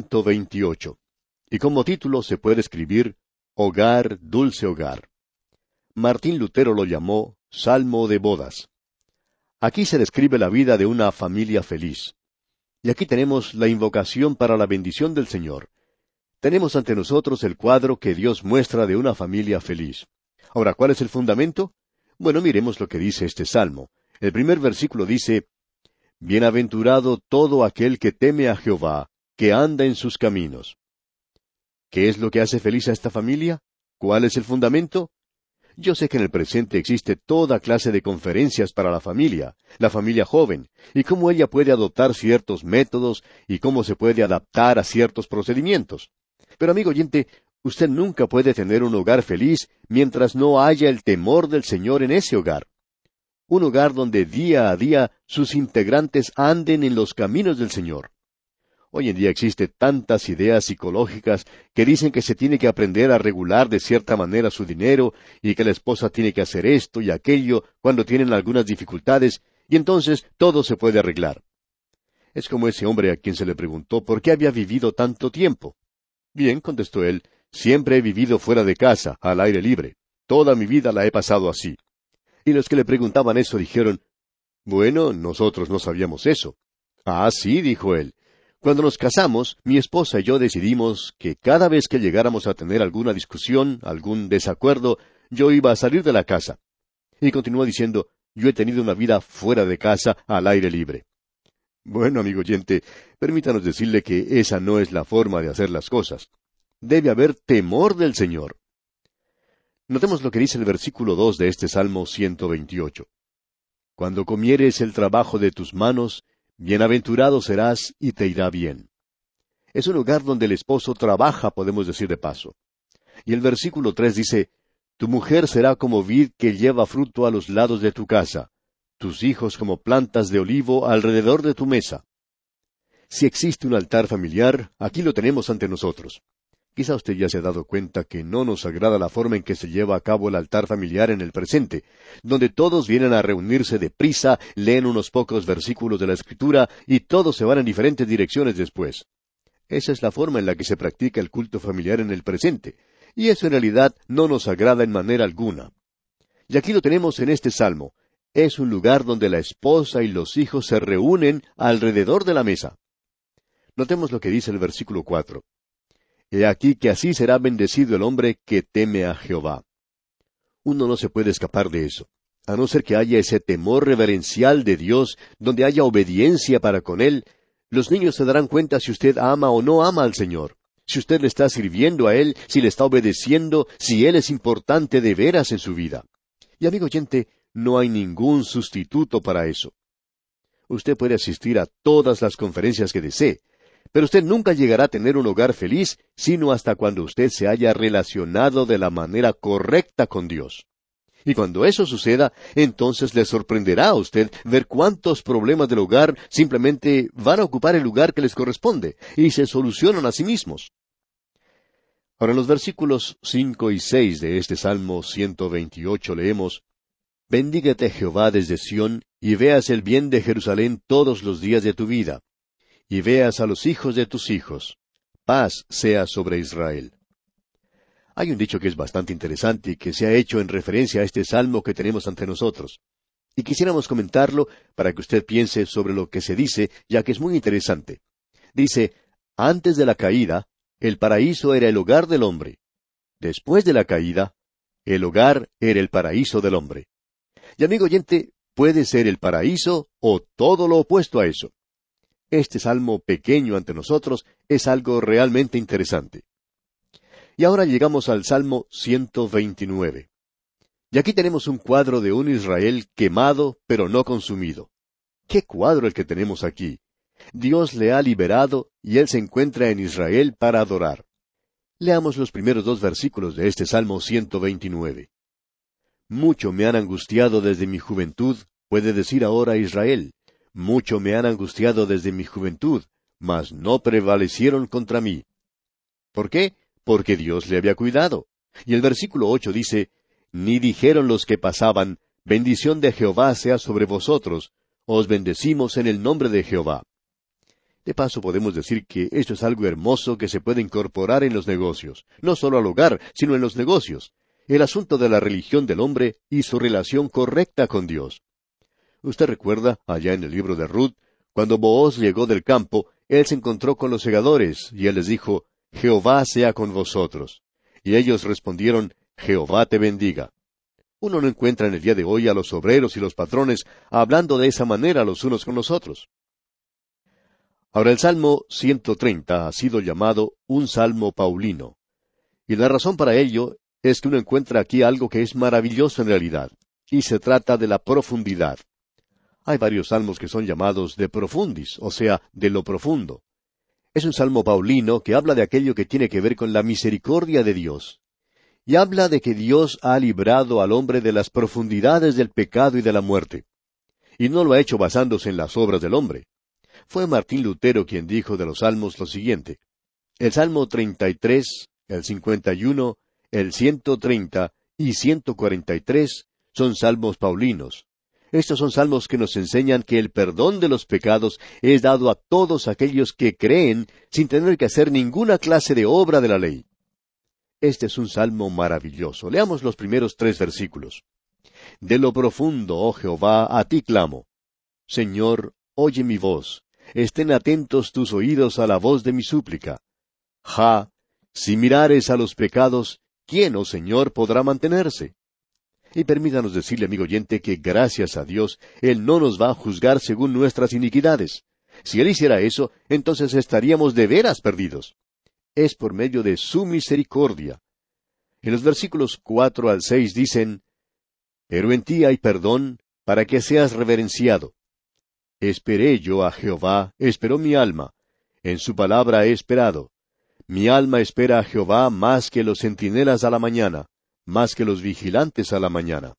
128. Y como título se puede escribir Hogar, dulce hogar. Martín Lutero lo llamó Salmo de bodas. Aquí se describe la vida de una familia feliz. Y aquí tenemos la invocación para la bendición del Señor. Tenemos ante nosotros el cuadro que Dios muestra de una familia feliz. Ahora, ¿cuál es el fundamento? Bueno, miremos lo que dice este salmo. El primer versículo dice, Bienaventurado todo aquel que teme a Jehová, que anda en sus caminos. ¿Qué es lo que hace feliz a esta familia? ¿Cuál es el fundamento? Yo sé que en el presente existe toda clase de conferencias para la familia joven, y cómo ella puede adoptar ciertos métodos y cómo se puede adaptar a ciertos procedimientos. Pero amigo oyente, usted nunca puede tener un hogar feliz mientras no haya el temor del Señor en ese hogar. Un hogar donde día a día sus integrantes anden en los caminos del Señor. Hoy en día existen tantas ideas psicológicas que dicen que se tiene que aprender a regular de cierta manera su dinero y que la esposa tiene que hacer esto y aquello cuando tienen algunas dificultades y entonces todo se puede arreglar. Es como ese hombre a quien se le preguntó por qué había vivido tanto tiempo. Bien, contestó él, siempre he vivido fuera de casa, al aire libre. Toda mi vida la he pasado así. Y los que le preguntaban eso dijeron, bueno, nosotros no sabíamos eso. Ah, sí, dijo él. Cuando nos casamos, mi esposa y yo decidimos que cada vez que llegáramos a tener alguna discusión, algún desacuerdo, yo iba a salir de la casa. Y continuó diciendo, yo he tenido una vida fuera de casa, al aire libre. Bueno, amigo oyente, permítanos decirle que esa no es la forma de hacer las cosas. Debe haber temor del Señor. Notemos lo que dice el versículo 2 de este Salmo 128. Cuando comieres el trabajo de tus manos, bienaventurado serás y te irá bien. Es un hogar donde el esposo trabaja, podemos decir de paso. Y el versículo 3 dice, tu mujer será como vid que lleva fruto a los lados de tu casa, tus hijos como plantas de olivo alrededor de tu mesa. Si existe un altar familiar, aquí lo tenemos ante nosotros. Quizá usted ya se ha dado cuenta que no nos agrada la forma en que se lleva a cabo el altar familiar en el presente, donde todos vienen a reunirse deprisa, leen unos pocos versículos de la Escritura y todos se van en diferentes direcciones después. Esa es la forma en la que se practica el culto familiar en el presente, y eso en realidad no nos agrada en manera alguna. Y aquí lo tenemos en este salmo. Es un lugar donde la esposa y los hijos se reúnen alrededor de la mesa. Notemos lo que dice el versículo 4. He aquí que así será bendecido el hombre que teme a Jehová. Uno no se puede escapar de eso, a no ser que haya ese temor reverencial de Dios, donde haya obediencia para con Él. Los niños se darán cuenta si usted ama o no ama al Señor, si usted le está sirviendo a Él, si le está obedeciendo, si Él es importante de veras en su vida. Y amigo oyente, no hay ningún sustituto para eso. Usted puede asistir a todas las conferencias que desee, pero usted nunca llegará a tener un hogar feliz, sino hasta cuando usted se haya relacionado de la manera correcta con Dios. Y cuando eso suceda, entonces le sorprenderá a usted ver cuántos problemas del hogar simplemente van a ocupar el lugar que les corresponde, y se solucionan a sí mismos. Ahora en los versículos 5 y 6 de este Salmo 128 leemos, Bendígate Jehová desde Sión, y veas el bien de Jerusalén todos los días de tu vida. Y veas a los hijos de tus hijos. Paz sea sobre Israel. Hay un dicho que es bastante interesante y que se ha hecho en referencia a este salmo que tenemos ante nosotros. Y quisiéramos comentarlo para que usted piense sobre lo que se dice, ya que es muy interesante. Dice, antes de la caída, el paraíso era el hogar del hombre. Después de la caída, el hogar era el paraíso del hombre. Y amigo oyente, puede ser el paraíso o todo lo opuesto a eso. Este salmo pequeño ante nosotros es algo realmente interesante. Y ahora llegamos al Salmo 129. Y aquí tenemos un cuadro de un Israel quemado, pero no consumido. ¡Qué cuadro el que tenemos aquí! Dios le ha liberado y él se encuentra en Israel para adorar. Leamos los primeros 2 versículos de este Salmo 129. Mucho me han angustiado desde mi juventud, puede decir ahora Israel. Mucho me han angustiado desde mi juventud, mas no prevalecieron contra mí. ¿Por qué? Porque Dios le había cuidado. Y el versículo 8 dice, ni dijeron los que pasaban, bendición de Jehová sea sobre vosotros, os bendecimos en el nombre de Jehová. De paso podemos decir que esto es algo hermoso que se puede incorporar en los negocios, no solo al hogar, sino en los negocios, el asunto de la religión del hombre y su relación correcta con Dios. Usted recuerda, allá en el libro de Ruth, cuando Booz llegó del campo, él se encontró con los segadores, y él les dijo, Jehová sea con vosotros. Y ellos respondieron, Jehová te bendiga. Uno no encuentra en el día de hoy a los obreros y los patrones hablando de esa manera los unos con los otros. Ahora el Salmo 130 ha sido llamado un Salmo Paulino. Y la razón para ello es que uno encuentra aquí algo que es maravilloso en realidad, y se trata de la profundidad. Hay varios salmos que son llamados de profundis, o sea, de lo profundo. Es un salmo paulino que habla de aquello que tiene que ver con la misericordia de Dios. Y habla de que Dios ha librado al hombre de las profundidades del pecado y de la muerte. Y no lo ha hecho basándose en las obras del hombre. Fue Martín Lutero quien dijo de los salmos lo siguiente. El Salmo 33, el 51, el 130 y 143 son salmos paulinos. Estos son salmos que nos enseñan que el perdón de los pecados es dado a todos aquellos que creen sin tener que hacer ninguna clase de obra de la ley. Este es un salmo maravilloso. Leamos los primeros 3 versículos. De lo profundo, oh Jehová, a ti clamo. Señor, oye mi voz. Estén atentos tus oídos a la voz de mi súplica. Si mirares a los pecados, ¿quién, oh Señor, podrá mantenerse? Y permítanos decirle, amigo oyente, que gracias a Dios, Él no nos va a juzgar según nuestras iniquidades. Si Él hiciera eso, entonces estaríamos de veras perdidos. Es por medio de su misericordia. En los versículos 4 al 6 dicen, Pero en ti hay perdón, para que seas reverenciado. Esperé yo a Jehová, esperó mi alma. En su palabra he esperado. Mi alma espera a Jehová más que los centinelas a la mañana, más que los vigilantes a la mañana.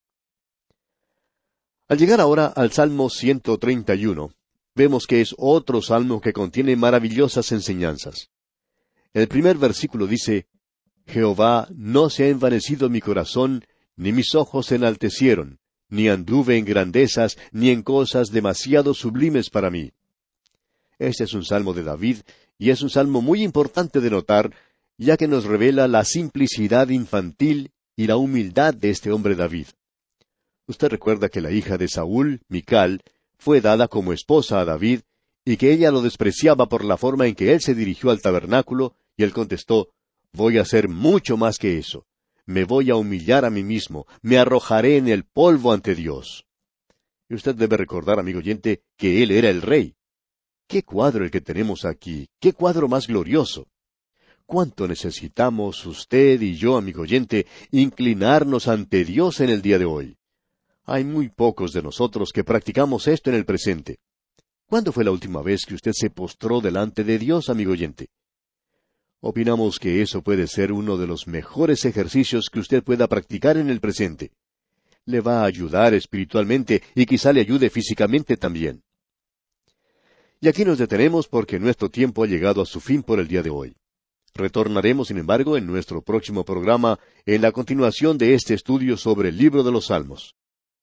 Al llegar ahora al Salmo 131, vemos que es otro salmo que contiene maravillosas enseñanzas. El primer versículo dice, Jehová, no se ha envanecido mi corazón, ni mis ojos se enaltecieron, ni anduve en grandezas, ni en cosas demasiado sublimes para mí. Este es un salmo de David, y es un salmo muy importante de notar, ya que nos revela la simplicidad infantil y la humildad de este hombre David. Usted recuerda que la hija de Saúl, Mical, fue dada como esposa a David, y que ella lo despreciaba por la forma en que él se dirigió al tabernáculo, y él contestó, voy a hacer mucho más que eso. Me voy a humillar a mí mismo, me arrojaré en el polvo ante Dios. Y usted debe recordar, amigo oyente, que él era el rey. ¡Qué cuadro el que tenemos aquí! ¡Qué cuadro más glorioso! ¿Cuánto necesitamos usted y yo, amigo oyente, inclinarnos ante Dios en el día de hoy? Hay muy pocos de nosotros que practicamos esto en el presente. ¿Cuándo fue la última vez que usted se postró delante de Dios, amigo oyente? Opinamos que eso puede ser uno de los mejores ejercicios que usted pueda practicar en el presente. Le va a ayudar espiritualmente y quizá le ayude físicamente también. Y aquí nos detenemos porque nuestro tiempo ha llegado a su fin por el día de hoy. Retornaremos, sin embargo, en nuestro próximo programa, en la continuación de este estudio sobre el libro de los Salmos.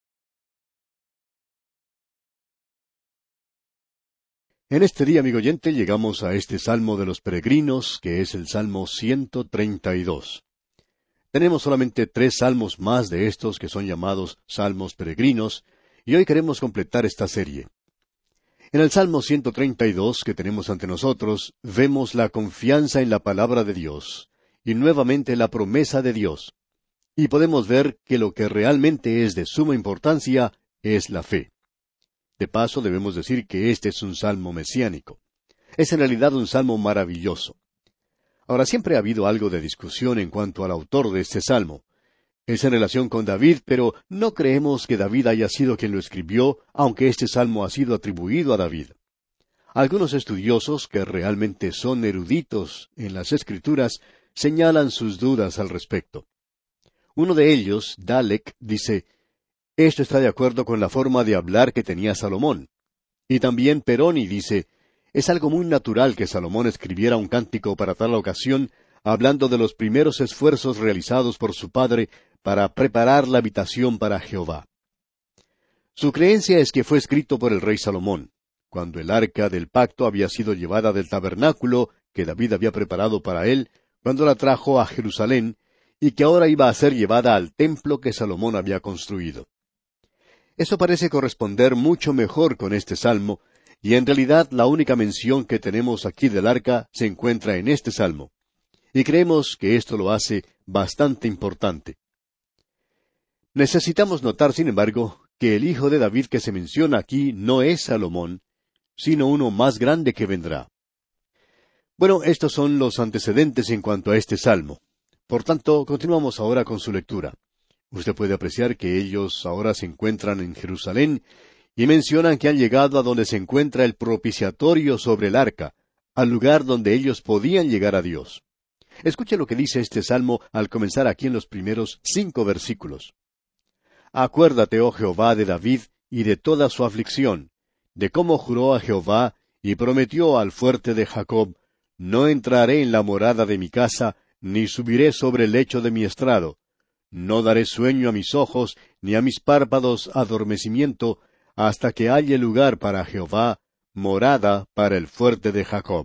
En este día, amigo oyente, llegamos a este Salmo de los Peregrinos, que es el Salmo 132. Tenemos solamente 3 salmos más de estos que son llamados salmos peregrinos, y hoy queremos completar esta serie. En el Salmo 132 que tenemos ante nosotros, vemos la confianza en la palabra de Dios, y nuevamente la promesa de Dios. Y podemos ver que lo que realmente es de suma importancia es la fe. De paso, debemos decir que este es un salmo mesiánico. Es en realidad un salmo maravilloso. Ahora, siempre ha habido algo de discusión en cuanto al autor de este salmo. Es en relación con David, pero no creemos que David haya sido quien lo escribió, aunque este salmo ha sido atribuido a David. Algunos estudiosos, que realmente son eruditos en las Escrituras, señalan sus dudas al respecto. Uno de ellos, Dalek, dice, esto está de acuerdo con la forma de hablar que tenía Salomón. Y también Peroni dice, es algo muy natural que Salomón escribiera un cántico para tal ocasión, hablando de los primeros esfuerzos realizados por su padre para preparar la habitación para Jehová. Su creencia es que fue escrito por el rey Salomón, cuando el arca del pacto había sido llevada del tabernáculo que David había preparado para él, cuando la trajo a Jerusalén, y que ahora iba a ser llevada al templo que Salomón había construido. Eso parece corresponder mucho mejor con este salmo, y en realidad la única mención que tenemos aquí del arca se encuentra en este salmo. Y creemos que esto lo hace bastante importante. Necesitamos notar, sin embargo, que el hijo de David que se menciona aquí no es Salomón, sino uno más grande que vendrá. Bueno, estos son los antecedentes en cuanto a este salmo. Por tanto, continuamos ahora con su lectura. Usted puede apreciar que ellos ahora se encuentran en Jerusalén y mencionan que han llegado a donde se encuentra el propiciatorio sobre el arca, al lugar donde ellos podían llegar a Dios. Escuche lo que dice este salmo al comenzar aquí en los primeros 5 versículos. Acuérdate, oh Jehová, de David y de toda su aflicción, de cómo juró a Jehová y prometió al fuerte de Jacob, no entraré en la morada de mi casa, ni subiré sobre el lecho de mi estrado. No daré sueño a mis ojos, ni a mis párpados adormecimiento, hasta que haya lugar para Jehová, morada para el fuerte de Jacob.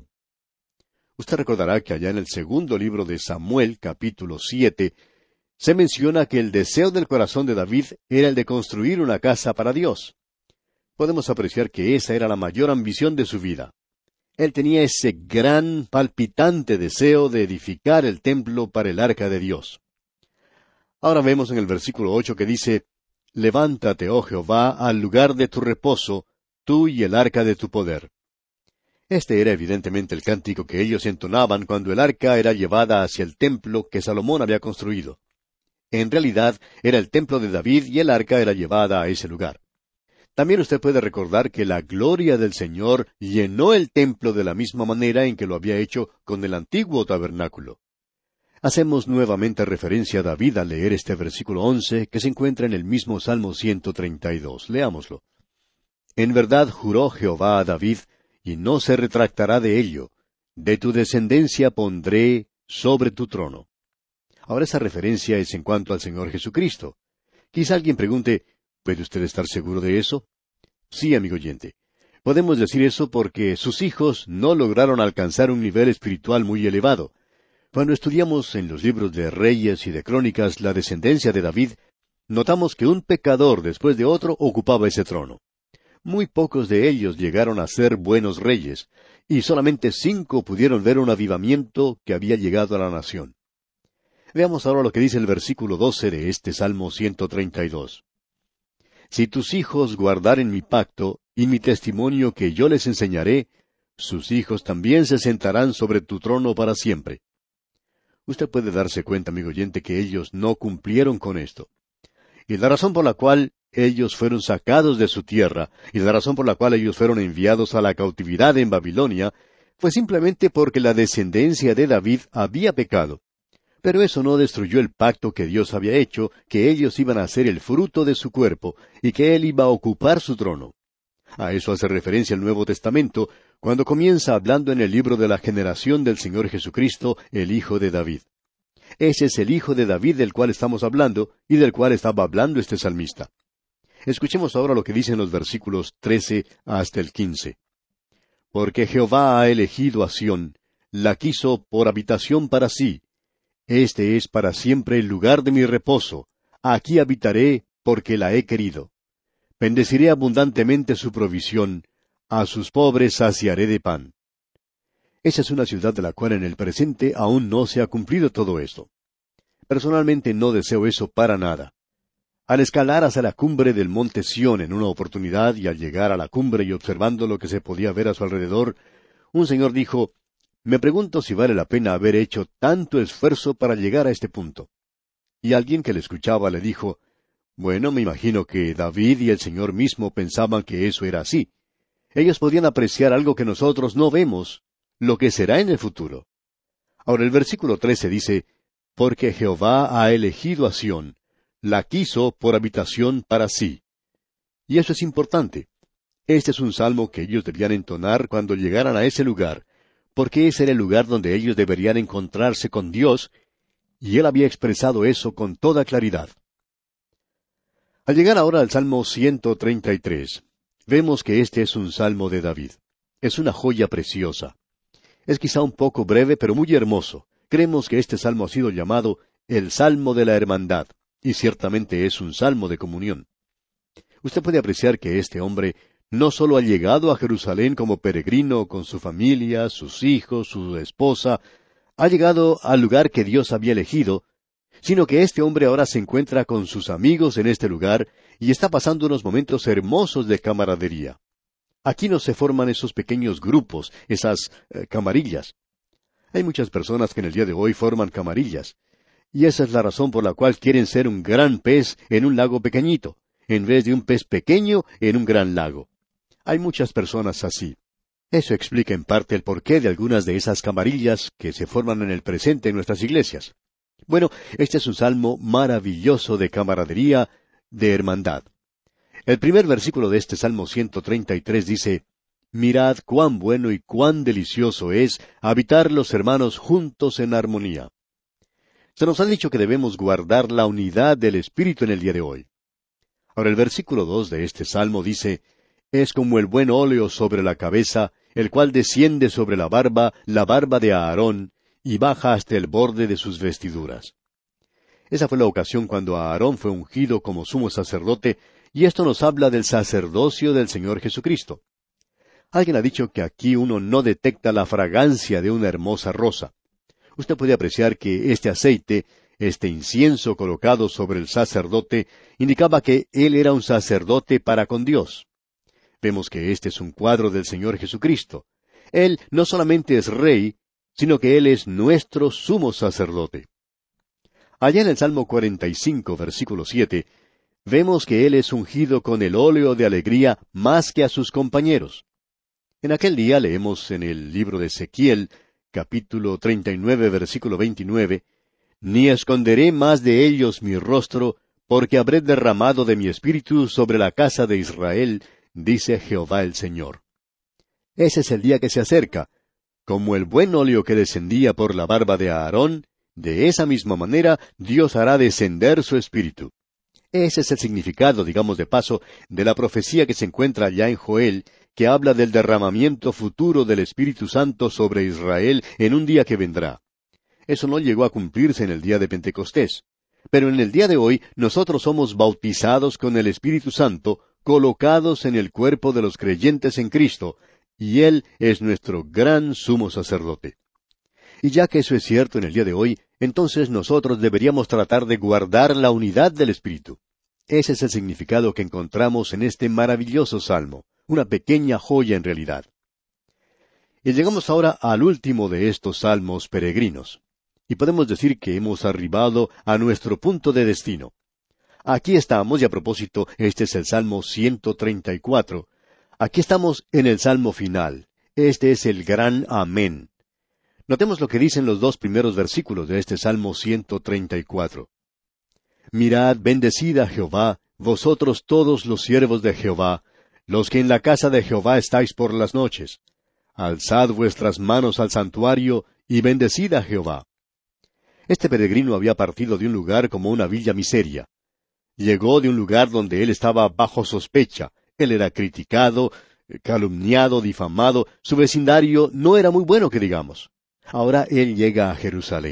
Usted recordará que allá en el segundo libro de Samuel, capítulo 7, se menciona que el deseo del corazón de David era el de construir una casa para Dios. Podemos apreciar que esa era la mayor ambición de su vida. Él tenía ese gran, palpitante deseo de edificar el templo para el arca de Dios. Ahora vemos en el versículo 8 que dice, Levántate, oh Jehová, al lugar de tu reposo, tú y el arca de tu poder. Este era evidentemente el cántico que ellos entonaban cuando el arca era llevada hacia el templo que Salomón había construido. En realidad, era el templo de David y el arca era llevada a ese lugar. También usted puede recordar que la gloria del Señor llenó el templo de la misma manera en que lo había hecho con el antiguo tabernáculo. Hacemos nuevamente referencia a David al leer este versículo 11 que se encuentra en el mismo Salmo 132. Leámoslo. En verdad juró Jehová a David, y no se retractará de ello. De tu descendencia pondré sobre tu trono. Ahora esa referencia es en cuanto al Señor Jesucristo. Quizá alguien pregunte, ¿puede usted estar seguro de eso? Sí, amigo oyente. Podemos decir eso porque sus hijos no lograron alcanzar un nivel espiritual muy elevado. Cuando estudiamos en los libros de Reyes y de Crónicas la descendencia de David, notamos que un pecador después de otro ocupaba ese trono. Muy pocos de ellos llegaron a ser buenos reyes, y solamente 5 pudieron ver un avivamiento que había llegado a la nación. Veamos ahora lo que dice el versículo 12 de este Salmo 132. Si tus hijos guardaren mi pacto y mi testimonio que yo les enseñaré, sus hijos también se sentarán sobre tu trono para siempre. Usted puede darse cuenta, amigo oyente, que ellos no cumplieron con esto. Y la razón por la cual ellos fueron sacados de su tierra, y la razón por la cual ellos fueron enviados a la cautividad en Babilonia, fue simplemente porque la descendencia de David había pecado. Pero eso no destruyó el pacto que Dios había hecho, que ellos iban a ser el fruto de su cuerpo, y que Él iba a ocupar su trono. A eso hace referencia el Nuevo Testamento, cuando comienza hablando en el libro de la generación del Señor Jesucristo, el Hijo de David. Ese es el Hijo de David del cual estamos hablando, y del cual estaba hablando este salmista. Escuchemos ahora lo que dicen los versículos 13 hasta el 15. Porque Jehová ha elegido a Sión, la quiso por habitación para sí. Este es para siempre el lugar de mi reposo. Aquí habitaré porque la he querido. Bendeciré abundantemente su provisión. A sus pobres saciaré de pan. Esa es una ciudad de la cual en el presente aún no se ha cumplido todo esto. Personalmente no deseo eso para nada. Al escalar hacia la cumbre del monte Sión en una oportunidad y al llegar a la cumbre y observando lo que se podía ver a su alrededor, un señor dijo, «Me pregunto si vale la pena haber hecho tanto esfuerzo para llegar a este punto». Y alguien que le escuchaba le dijo, «Bueno, me imagino que David y el Señor mismo pensaban que eso era así. Ellos podían apreciar algo que nosotros no vemos, lo que será en el futuro». Ahora el versículo 13 dice, «Porque Jehová ha elegido a Sión, la quiso por habitación para sí». Y eso es importante. Este es un salmo que ellos debían entonar cuando llegaran a ese lugar, porque ese era el lugar donde ellos deberían encontrarse con Dios, y él había expresado eso con toda claridad. Al llegar ahora al Salmo 133, vemos que este es un salmo de David. Es una joya preciosa. Es quizá un poco breve, pero muy hermoso. Creemos que este salmo ha sido llamado el Salmo de la Hermandad, y ciertamente es un salmo de comunión. Usted puede apreciar que este hombre no solo ha llegado a Jerusalén como peregrino con su familia, sus hijos, su esposa, ha llegado al lugar que Dios había elegido, sino que este hombre ahora se encuentra con sus amigos en este lugar y está pasando unos momentos hermosos de camaradería. Aquí no se forman esos pequeños grupos, esas camarillas. Hay muchas personas que en el día de hoy forman camarillas, y esa es la razón por la cual quieren ser un gran pez en un lago pequeñito, en vez de un pez pequeño en un gran lago. Hay muchas personas así. Eso explica en parte el porqué de algunas de esas camarillas que se forman en el presente en nuestras iglesias. Bueno, este es un salmo maravilloso de camaradería, de hermandad. El primer versículo de este Salmo 133 dice, «Mirad cuán bueno y cuán delicioso es habitar los hermanos juntos en armonía». Se nos ha dicho que debemos guardar la unidad del Espíritu en el día de hoy. Ahora el versículo 2 de este Salmo dice, «Es como el buen óleo sobre la cabeza, el cual desciende sobre la barba de Aarón, y baja hasta el borde de sus vestiduras». Esa fue la ocasión cuando Aarón fue ungido como sumo sacerdote, y esto nos habla del sacerdocio del Señor Jesucristo. Alguien ha dicho que aquí uno no detecta la fragancia de una hermosa rosa. Usted puede apreciar que este aceite, este incienso colocado sobre el sacerdote, indicaba que él era un sacerdote para con Dios. Vemos que este es un cuadro del Señor Jesucristo. Él no solamente es rey, sino que Él es nuestro sumo sacerdote. Allá en el Salmo 45, versículo 7, vemos que Él es ungido con el óleo de alegría más que a sus compañeros. En aquel día leemos en el libro de Ezequiel, capítulo 39, versículo 29, «Ni esconderé más de ellos mi rostro, porque habré derramado de mi espíritu sobre la casa de Israel, dice Jehová el Señor». Ese es el día que se acerca. Como el buen óleo que descendía por la barba de Aarón, de esa misma manera Dios hará descender su espíritu. Ese es el significado, digamos de paso, de la profecía que se encuentra allá en Joel, que habla del derramamiento futuro del Espíritu Santo sobre Israel en un día que vendrá. Eso no llegó a cumplirse en el día de Pentecostés. Pero en el día de hoy nosotros somos bautizados con el Espíritu Santo, colocados en el cuerpo de los creyentes en Cristo, y Él es nuestro gran sumo sacerdote. Y ya que eso es cierto en el día de hoy, entonces nosotros deberíamos tratar de guardar la unidad del Espíritu. Ese es el significado que encontramos en este maravilloso salmo, una pequeña joya en realidad. Y llegamos ahora al último de estos salmos peregrinos. Y podemos decir que hemos arribado a nuestro punto de destino. Aquí estamos, y a propósito, este es el Salmo 134. Aquí estamos en el Salmo final. Este es el gran Amén. Notemos lo que dicen los dos primeros versículos de este Salmo 134. «Mirad, bendecid a Jehová, vosotros todos los siervos de Jehová, los que en la casa de Jehová estáis por las noches. Alzad vuestras manos al santuario, y bendecid a Jehová». Este peregrino había partido de un lugar como una villa miseria. Llegó de un lugar donde él estaba bajo sospecha. Él era criticado, calumniado, difamado. Su vecindario no era muy bueno que digamos. Ahora él llega a Jerusalén.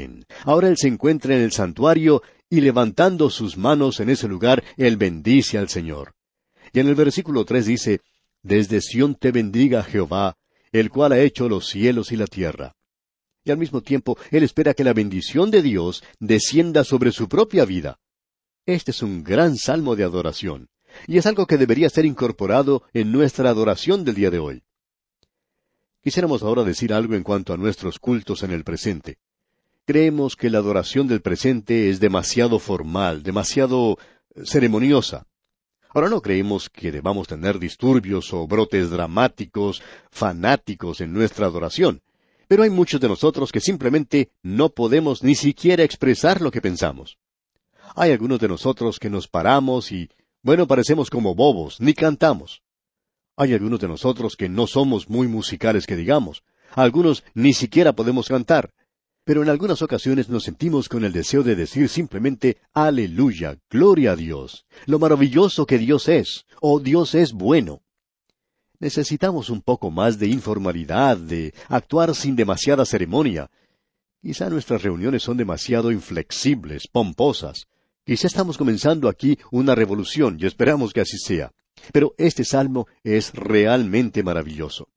Ahora él se encuentra en el santuario y levantando sus manos en ese lugar, él bendice al Señor. Y en el versículo 3 dice, «Desde Sión te bendiga Jehová, el cual ha hecho los cielos y la tierra». Y al mismo tiempo, él espera que la bendición de Dios descienda sobre su propia vida. Este es un gran salmo de adoración, y es algo que debería ser incorporado en nuestra adoración del día de hoy. Quisiéramos ahora decir algo en cuanto a nuestros cultos en el presente. Creemos que la adoración del presente es demasiado formal, demasiado ceremoniosa. Ahora no creemos que debamos tener disturbios o brotes dramáticos, fanáticos en nuestra adoración, pero hay muchos de nosotros que simplemente no podemos ni siquiera expresar lo que pensamos. Hay algunos de nosotros que nos paramos y, bueno, parecemos como bobos, ni cantamos. Hay algunos de nosotros que no somos muy musicales que digamos. Algunos ni siquiera podemos cantar. Pero en algunas ocasiones nos sentimos con el deseo de decir simplemente, «Aleluya, gloria a Dios, lo maravilloso que Dios es, oh Dios es bueno». Necesitamos un poco más de informalidad, de actuar sin demasiada ceremonia. Quizá nuestras reuniones son demasiado inflexibles, pomposas. Quizá estamos comenzando aquí una revolución y esperamos que así sea. Pero este salmo es realmente maravilloso.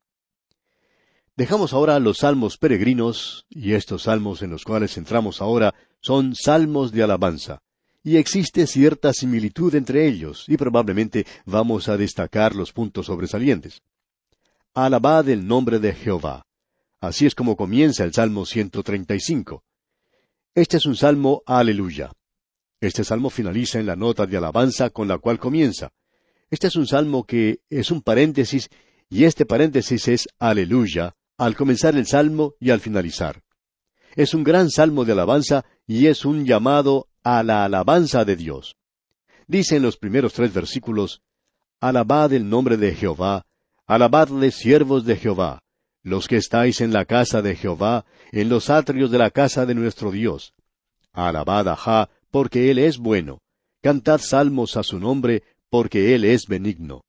Dejamos ahora los salmos peregrinos, y estos salmos en los cuales entramos ahora son salmos de alabanza. Y existe cierta similitud entre ellos, y probablemente vamos a destacar los puntos sobresalientes. Alabad el nombre de Jehová. Así es como comienza el Salmo 135. Este es un salmo aleluya. Este salmo finaliza en la nota de alabanza con la cual comienza. Este es un salmo que es un paréntesis, y este paréntesis es aleluya, al comenzar el salmo y al finalizar. Es un gran salmo de alabanza y es un llamado a la alabanza de Dios. Dice en los primeros 3 versículos, «Alabad el nombre de Jehová, alabadle siervos de Jehová, los que estáis en la casa de Jehová, en los atrios de la casa de nuestro Dios. Alabad a Jah, porque Él es bueno. Cantad salmos a su nombre, porque Él es benigno».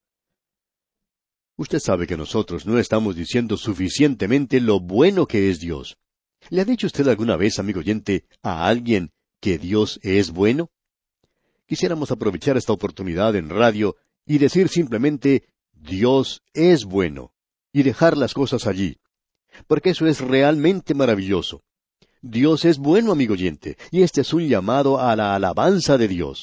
Usted sabe que nosotros no estamos diciendo suficientemente lo bueno que es Dios. ¿Le ha dicho usted alguna vez, amigo oyente, a alguien que Dios es bueno? Quisiéramos aprovechar esta oportunidad en radio y decir simplemente, Dios es bueno, y dejar las cosas allí, porque eso es realmente maravilloso. Dios es bueno, amigo oyente, y este es un llamado a la alabanza de Dios.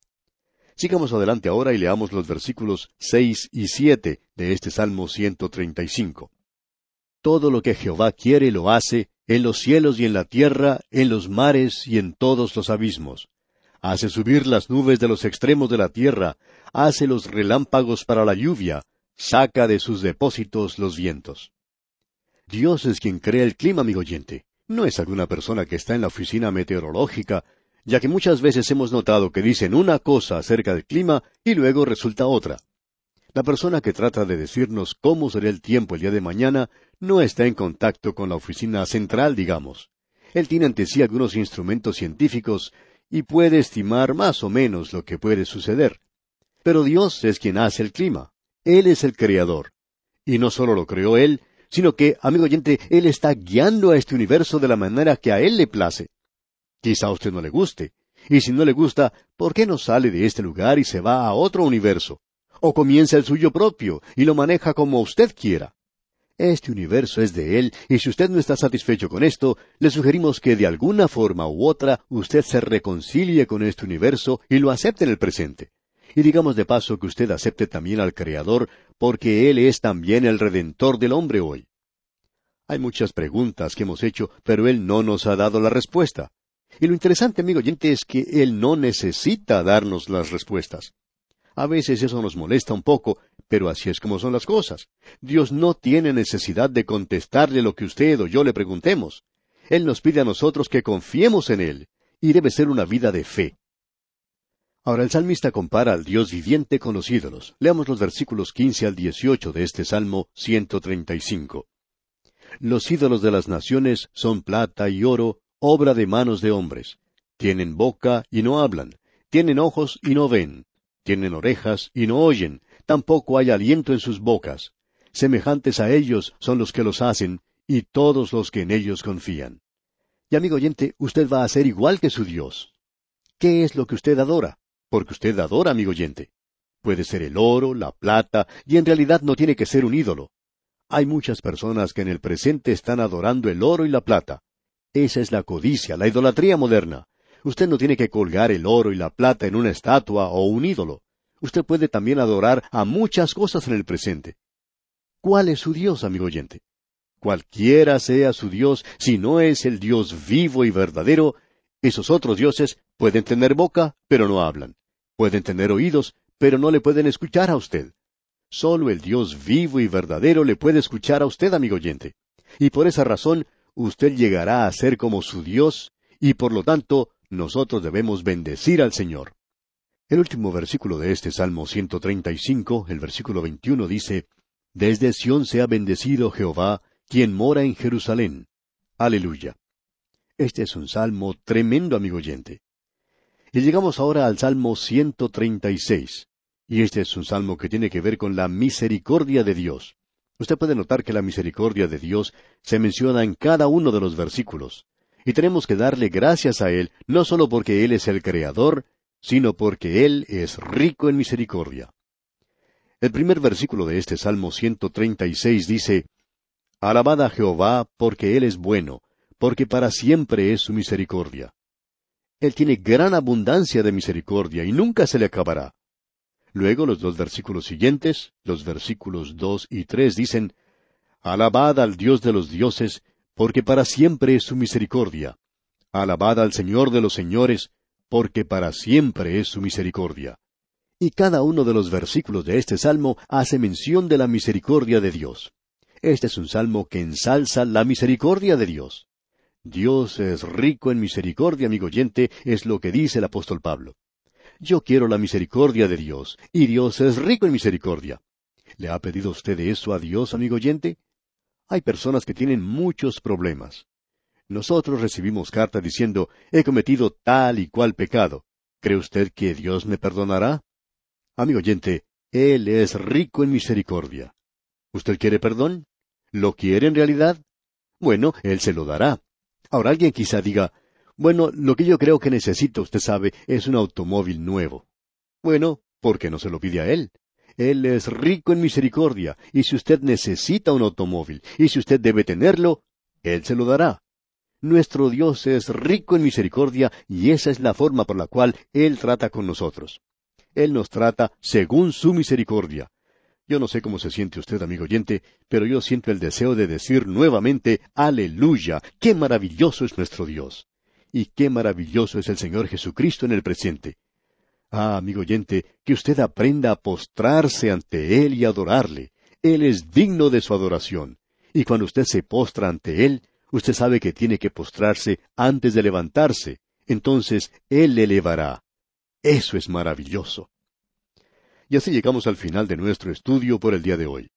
Sigamos adelante ahora y leamos los versículos 6 y 7 de este Salmo 135. Todo lo que Jehová quiere lo hace, en los cielos y en la tierra, en los mares y en todos los abismos. Hace subir las nubes de los extremos de la tierra, hace los relámpagos para la lluvia, saca de sus depósitos los vientos. Dios es quien crea el clima, amigo oyente. No es alguna persona que está en la oficina meteorológica, ya que muchas veces hemos notado que dicen una cosa acerca del clima y luego resulta otra. La persona que trata de decirnos cómo será el tiempo el día de mañana no está en contacto con la oficina central, digamos. Él tiene ante sí algunos instrumentos científicos y puede estimar más o menos lo que puede suceder. Pero Dios es quien hace el clima. Él es el creador. Y no solo lo creó Él, sino que, amigo oyente, Él está guiando a este universo de la manera que a Él le place. Quizá a usted no le guste. Y si no le gusta, ¿por qué no sale de este lugar y se va a otro universo? O comienza el suyo propio y lo maneja como usted quiera. Este universo es de Él, y si usted no está satisfecho con esto, le sugerimos que de alguna forma u otra usted se reconcilie con este universo y lo acepte en el presente. Y digamos de paso que usted acepte también al Creador, porque Él es también el Redentor del hombre hoy. Hay muchas preguntas que hemos hecho, pero Él no nos ha dado la respuesta. Y lo interesante, amigo oyente, es que Él no necesita darnos las respuestas. A veces eso nos molesta un poco, pero así es como son las cosas. Dios no tiene necesidad de contestarle lo que usted o yo le preguntemos. Él nos pide a nosotros que confiemos en Él, y debe ser una vida de fe. Ahora el salmista compara al Dios viviente con los ídolos. Leamos los versículos 15 al 18 de este Salmo 135. Los ídolos de las naciones son plata y oro, obra de manos de hombres. Tienen boca y no hablan, tienen ojos y no ven, tienen orejas y no oyen, tampoco hay aliento en sus bocas. Semejantes a ellos son los que los hacen, y todos los que en ellos confían. Y amigo oyente, usted va a ser igual que su Dios. ¿Qué es lo que usted adora? Porque usted adora, amigo oyente. Puede ser el oro, la plata, y en realidad no tiene que ser un ídolo. Hay muchas personas que en el presente están adorando el oro y la plata. Esa es la codicia, la idolatría moderna. Usted no tiene que colgar el oro y la plata en una estatua o un ídolo. Usted puede también adorar a muchas cosas en el presente. ¿Cuál es su Dios, amigo oyente? Cualquiera sea su Dios, si no es el Dios vivo y verdadero, esos otros dioses pueden tener boca, pero no hablan. Pueden tener oídos, pero no le pueden escuchar a usted. Solo el Dios vivo y verdadero le puede escuchar a usted, amigo oyente. Y por esa razón, usted llegará a ser como su Dios, y por lo tanto, nosotros debemos bendecir al Señor. El último versículo de este Salmo 135, el versículo 21, dice, Desde Sión sea bendecido Jehová, quien mora en Jerusalén. Aleluya. Este es un salmo tremendo, amigo oyente. Y llegamos ahora al Salmo 136. Y este es un salmo que tiene que ver con la misericordia de Dios. Usted puede notar que la misericordia de Dios se menciona en cada uno de los versículos. Y tenemos que darle gracias a Él, no solo porque Él es el Creador, sino porque Él es rico en misericordia. El primer versículo de este Salmo 136 dice, Alabad a Jehová, porque Él es bueno, porque para siempre es su misericordia. Él tiene gran abundancia de misericordia y nunca se le acabará. Luego los dos versículos siguientes, los versículos 2 y 3 dicen, Alabad al Dios de los dioses, porque para siempre es su misericordia. Alabad al Señor de los señores, porque para siempre es su misericordia. Y cada uno de los versículos de este salmo hace mención de la misericordia de Dios. Este es un salmo que ensalza la misericordia de Dios. Dios es rico en misericordia, amigo oyente, es lo que dice el apóstol Pablo. Yo quiero la misericordia de Dios, y Dios es rico en misericordia. ¿Le ha pedido usted eso a Dios, amigo oyente? Hay personas que tienen muchos problemas. Nosotros recibimos cartas diciendo, he cometido tal y cual pecado. ¿Cree usted que Dios me perdonará? Amigo oyente, Él es rico en misericordia. ¿Usted quiere perdón? ¿Lo quiere en realidad? Bueno, Él se lo dará. Ahora alguien quizá diga, bueno, lo que yo creo que necesito, usted sabe, es un automóvil nuevo. Bueno, ¿por qué no se lo pide a Él? Él es rico en misericordia, y si usted necesita un automóvil, y si usted debe tenerlo, Él se lo dará. Nuestro Dios es rico en misericordia, y esa es la forma por la cual Él trata con nosotros. Él nos trata según su misericordia. Yo no sé cómo se siente usted, amigo oyente, pero yo siento el deseo de decir nuevamente, ¡Aleluya! ¡Qué maravilloso es nuestro Dios! Y qué maravilloso es el Señor Jesucristo en el presente. Ah, amigo oyente, que usted aprenda a postrarse ante Él y adorarle. Él es digno de su adoración. Y cuando usted se postra ante Él, usted sabe que tiene que postrarse antes de levantarse. Entonces Él le elevará. Eso es maravilloso. Y así llegamos al final de nuestro estudio por el día de hoy.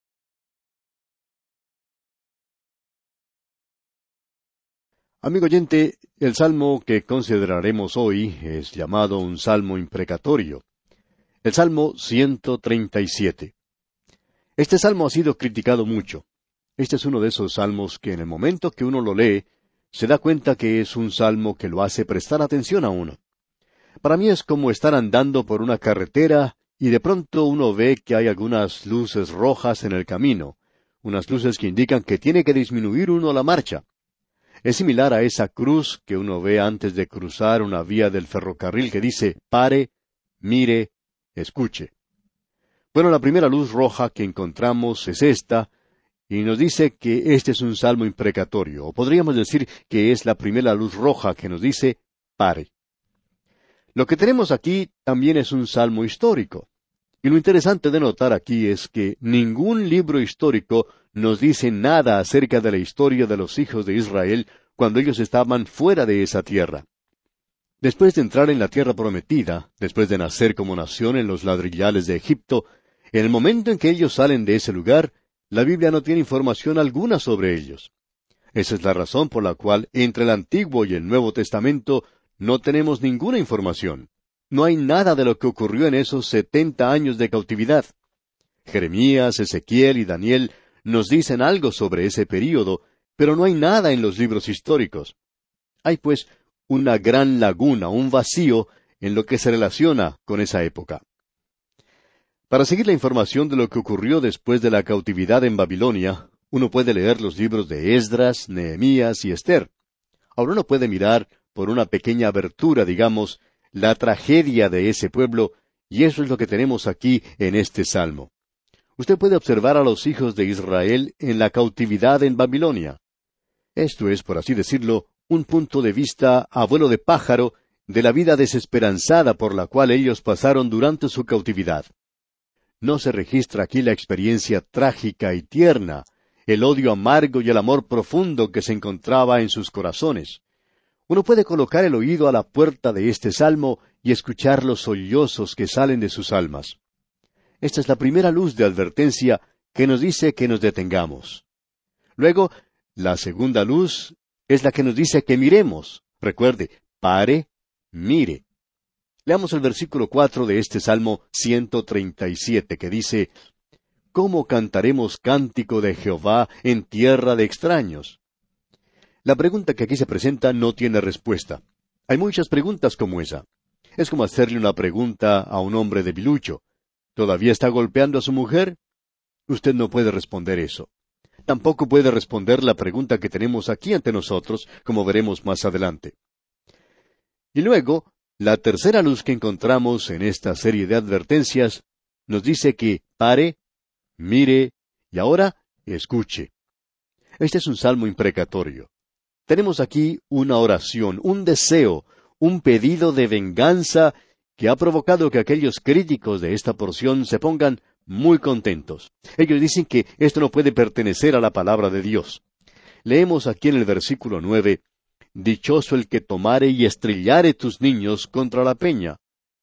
Amigo oyente, el salmo que consideraremos hoy es llamado un salmo imprecatorio. El Salmo 137. Este salmo ha sido criticado mucho. Este es uno de esos salmos que en el momento que uno lo lee, se da cuenta que es un salmo que lo hace prestar atención a uno. Para mí es como estar andando por una carretera y de pronto uno ve que hay algunas luces rojas en el camino, unas luces que indican que tiene que disminuir uno la marcha. Es similar a esa cruz que uno ve antes de cruzar una vía del ferrocarril que dice, pare, mire, escuche. Bueno, la primera luz roja que encontramos es esta, y nos dice que este es un salmo imprecatorio, o podríamos decir que es la primera luz roja que nos dice, pare. Lo que tenemos aquí también es un salmo histórico. Y lo interesante de notar aquí es que ningún libro histórico nos dice nada acerca de la historia de los hijos de Israel cuando ellos estaban fuera de esa tierra. Después de entrar en la tierra prometida, después de nacer como nación en los ladrillales de Egipto, en el momento en que ellos salen de ese lugar, la Biblia no tiene información alguna sobre ellos. Esa es la razón por la cual entre el Antiguo y el Nuevo Testamento no tenemos ninguna información. No hay nada de lo que ocurrió en esos 70 años de cautividad. Jeremías, Ezequiel y Daniel nos dicen algo sobre ese período, pero no hay nada en los libros históricos. Hay pues una gran laguna, un vacío, en lo que se relaciona con esa época. Para seguir la información de lo que ocurrió después de la cautividad en Babilonia, uno puede leer los libros de Esdras, Nehemías y Esther. Ahora uno puede mirar por una pequeña abertura, digamos, la tragedia de ese pueblo, y eso es lo que tenemos aquí en este salmo. Usted puede observar a los hijos de Israel en la cautividad en Babilonia. Esto es, por así decirlo, un punto de vista a vuelo de pájaro de la vida desesperanzada por la cual ellos pasaron durante su cautividad. No se registra aquí la experiencia trágica y tierna, el odio amargo y el amor profundo que se encontraba en sus corazones. Uno puede colocar el oído a la puerta de este salmo y escuchar los sollozos que salen de sus almas. Esta es la primera luz de advertencia que nos dice que nos detengamos. Luego, la segunda luz es la que nos dice que miremos. Recuerde, pare, mire. Leamos el versículo 4 de este Salmo 137, que dice, ¿Cómo cantaremos cántico de Jehová en tierra de extraños? La pregunta que aquí se presenta no tiene respuesta. Hay muchas preguntas como esa. Es como hacerle una pregunta a un hombre debilucho. ¿Todavía está golpeando a su mujer? Usted no puede responder eso. Tampoco puede responder la pregunta que tenemos aquí ante nosotros, como veremos más adelante. Y luego, la tercera luz que encontramos en esta serie de advertencias nos dice que pare, mire y ahora escuche. Este es un salmo imprecatorio. Tenemos aquí una oración, un deseo, un pedido de venganza que ha provocado que aquellos críticos de esta porción se pongan muy contentos. Ellos dicen que esto no puede pertenecer a la palabra de Dios. Leemos aquí en el versículo 9, «Dichoso el que tomare y estrellare tus niños contra la peña».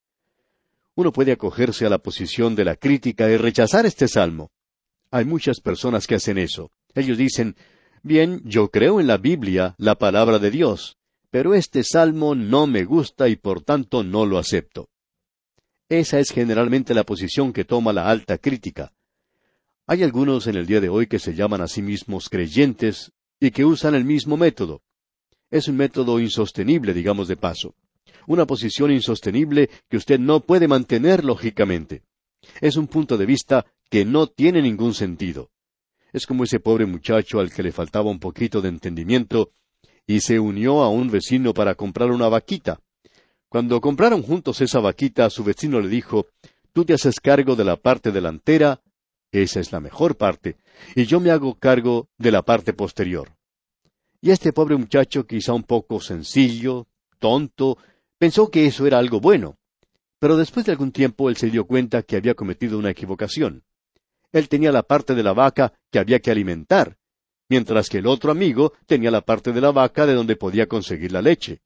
Uno puede acogerse a la posición de la crítica y rechazar este salmo. Hay muchas personas que hacen eso. Ellos dicen, «Bien, yo creo en la Biblia, la palabra de Dios, pero este salmo no me gusta y por tanto no lo acepto». Esa es generalmente la posición que toma la alta crítica. Hay algunos en el día de hoy que se llaman a sí mismos creyentes y que usan el mismo método. Es un método insostenible, digamos de paso. Una posición insostenible que usted no puede mantener lógicamente. Es un punto de vista que no tiene ningún sentido. Es como ese pobre muchacho al que le faltaba un poquito de entendimiento y se unió a un vecino para comprar una vaquita. Cuando compraron juntos esa vaquita, su vecino le dijo, «Tú te haces cargo de la parte delantera, esa es la mejor parte, y yo me hago cargo de la parte posterior». Y este pobre muchacho, quizá un poco sencillo, tonto, pensó que eso era algo bueno. Pero después de algún tiempo él se dio cuenta que había cometido una equivocación. Él tenía la parte de la vaca que había que alimentar, mientras que el otro amigo tenía la parte de la vaca de donde podía conseguir la leche.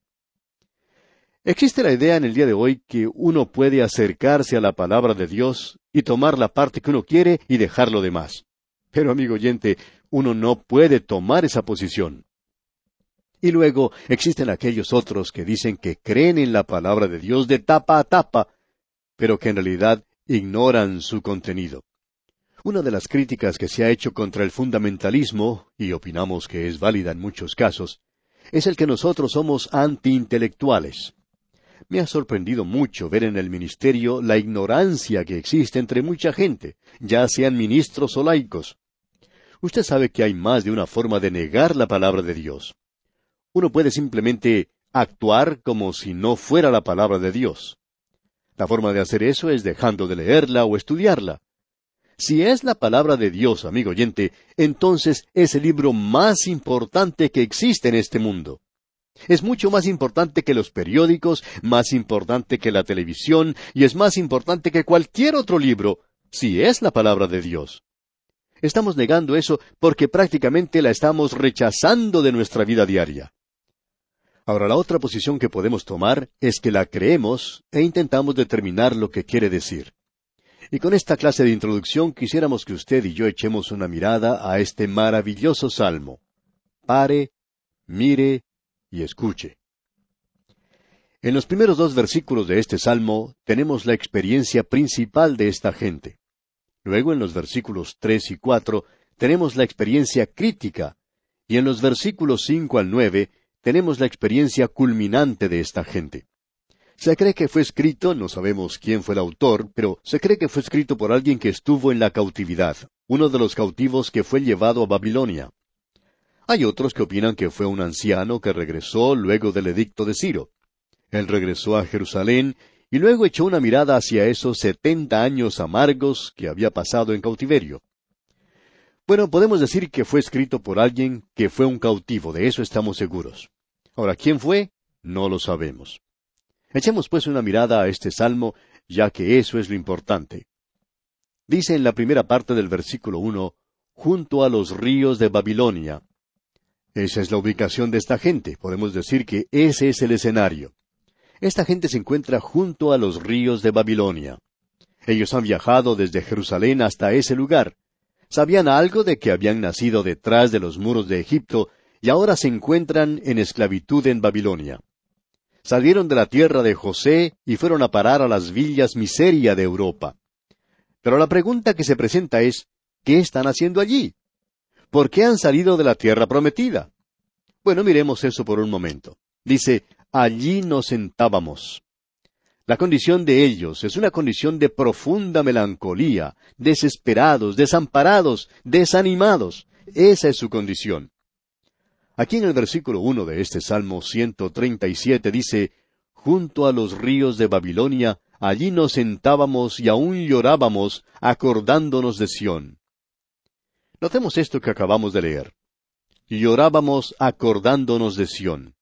Existe la idea en el día de hoy que uno puede acercarse a la palabra de Dios y tomar la parte que uno quiere y dejar lo demás. Pero, amigo oyente, uno no puede tomar esa posición. Y luego existen aquellos otros que dicen que creen en la palabra de Dios de tapa a tapa, pero que en realidad ignoran su contenido. Una de las críticas que se ha hecho contra el fundamentalismo, y opinamos que es válida en muchos casos, es el que nosotros somos antiintelectuales. Me ha sorprendido mucho ver en el ministerio la ignorancia que existe entre mucha gente, ya sean ministros o laicos. Usted sabe que hay más de una forma de negar la palabra de Dios. Uno puede simplemente actuar como si no fuera la palabra de Dios. La forma de hacer eso es dejando de leerla o estudiarla. Si es la palabra de Dios, amigo oyente, entonces es el libro más importante que existe en este mundo. Es mucho más importante que los periódicos, más importante que la televisión, y es más importante que cualquier otro libro, si es la palabra de Dios. Estamos negando eso porque prácticamente la estamos rechazando de nuestra vida diaria. Ahora, la otra posición que podemos tomar es que la creemos e intentamos determinar lo que quiere decir. Y con esta clase de introducción quisiéramos que usted y yo echemos una mirada a este maravilloso salmo. Pare, mire y escuche. En los primeros 2 versículos de este salmo tenemos la experiencia principal de esta gente. Luego en los versículos 3 y 4 tenemos la experiencia crítica, y en los versículos 5 al 9 tenemos la experiencia culminante de esta gente. Se cree que fue escrito, no sabemos quién fue el autor, pero se cree que fue escrito por alguien que estuvo en la cautividad, uno de los cautivos que fue llevado a Babilonia. Hay otros que opinan que fue un anciano que regresó luego del edicto de Ciro. Él regresó a Jerusalén y luego echó una mirada hacia esos 70 años amargos que había pasado en cautiverio. Bueno, podemos decir que fue escrito por alguien que fue un cautivo, de eso estamos seguros. Ahora, ¿quién fue? No lo sabemos. Echemos pues una mirada a este salmo, ya que eso es lo importante. Dice en la primera parte del versículo 1, junto a los ríos de Babilonia. Esa es la ubicación de esta gente, podemos decir que ese es el escenario. Esta gente se encuentra junto a los ríos de Babilonia. Ellos han viajado desde Jerusalén hasta ese lugar. Sabían algo de que habían nacido detrás de los muros de Egipto y ahora se encuentran en esclavitud en Babilonia. Salieron de la tierra de José y fueron a parar a las villas miseria de Europa. Pero la pregunta que se presenta es, ¿qué están haciendo allí? ¿Por qué han salido de la tierra prometida? Bueno, miremos eso por un momento. Dice, allí nos sentábamos. La condición de ellos es una condición de profunda melancolía, desesperados, desamparados, desanimados. Esa es su condición. Aquí en el versículo 1 de este Salmo 137 dice, junto a los ríos de Babilonia, allí nos sentábamos y aún llorábamos, acordándonos de Sión. Notemos esto que acabamos de leer. Llorábamos acordándonos de Sión.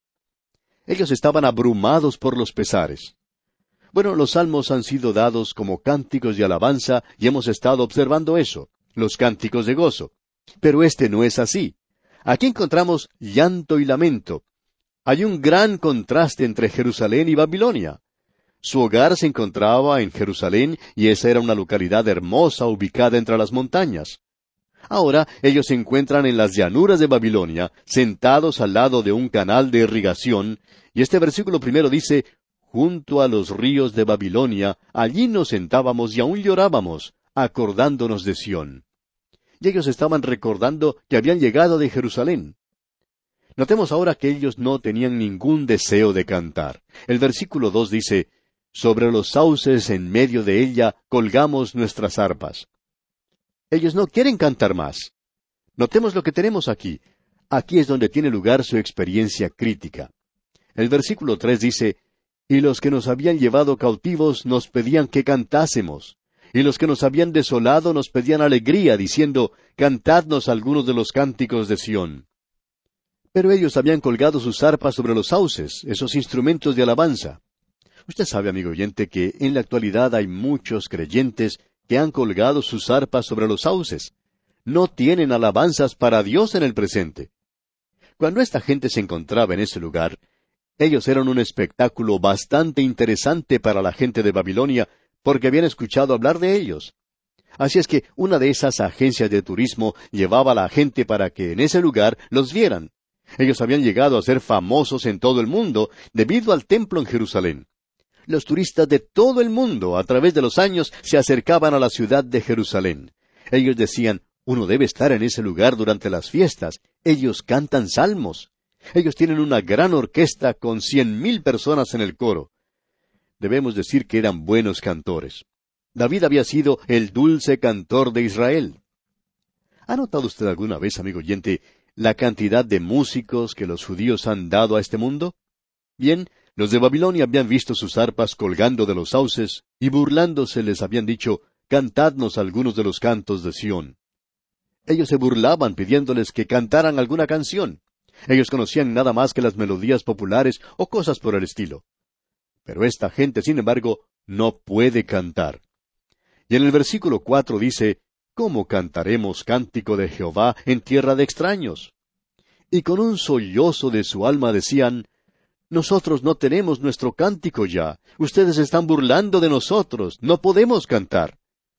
Ellos estaban abrumados por los pesares. Bueno, los salmos han sido dados como cánticos de alabanza y hemos estado observando eso, los cánticos de gozo. Pero este no es así. Aquí encontramos llanto y lamento. Hay un gran contraste entre Jerusalén y Babilonia. Su hogar se encontraba en Jerusalén y esa era una localidad hermosa ubicada entre las montañas. Ahora ellos se encuentran en las llanuras de Babilonia, sentados al lado de un canal de irrigación, y este versículo primero dice, junto a los ríos de Babilonia, allí nos sentábamos y aún llorábamos, acordándonos de Sión. Y ellos estaban recordando que habían llegado de Jerusalén. Notemos ahora que ellos no tenían ningún deseo de cantar. El versículo 2 dice, sobre los sauces en medio de ella colgamos nuestras arpas. Ellos no quieren cantar más. Notemos lo que tenemos aquí. Aquí es donde tiene lugar su experiencia crítica. El versículo 3 dice, y los que nos habían llevado cautivos nos pedían que cantásemos. Y los que nos habían desolado nos pedían alegría, diciendo, cantadnos algunos de los cánticos de Sión. Pero ellos habían colgado sus arpas sobre los sauces, esos instrumentos de alabanza. Usted sabe, amigo oyente, que en la actualidad hay muchos creyentes que han colgado sus arpas sobre los sauces. No tienen alabanzas para Dios en el presente. Cuando esta gente se encontraba en ese lugar, ellos eran un espectáculo bastante interesante para la gente de Babilonia, porque habían escuchado hablar de ellos. Así es que una de esas agencias de turismo llevaba a la gente para que en ese lugar los vieran. Ellos habían llegado a ser famosos en todo el mundo debido al templo en Jerusalén. Los turistas de todo el mundo, a través de los años, se acercaban a la ciudad de Jerusalén. Ellos decían, uno debe estar en ese lugar durante las fiestas. Ellos cantan salmos. Ellos tienen una gran orquesta con 100,000 personas en el coro. Debemos decir que eran buenos cantores. David había sido el dulce cantor de Israel. ¿Ha notado usted alguna vez, amigo oyente, la cantidad de músicos que los judíos han dado a este mundo? Bien, los de Babilonia habían visto sus arpas colgando de los sauces, y burlándose les habían dicho, cantadnos algunos de los cantos de Sión. Ellos se burlaban pidiéndoles que cantaran alguna canción. Ellos conocían nada más que las melodías populares o cosas por el estilo. Pero esta gente, sin embargo, no puede cantar. Y en el versículo 4 dice, ¿cómo cantaremos cántico de Jehová en tierra de extraños? Y con un sollozo de su alma decían, nosotros no tenemos nuestro cántico ya, ustedes están burlando de nosotros, no podemos cantar.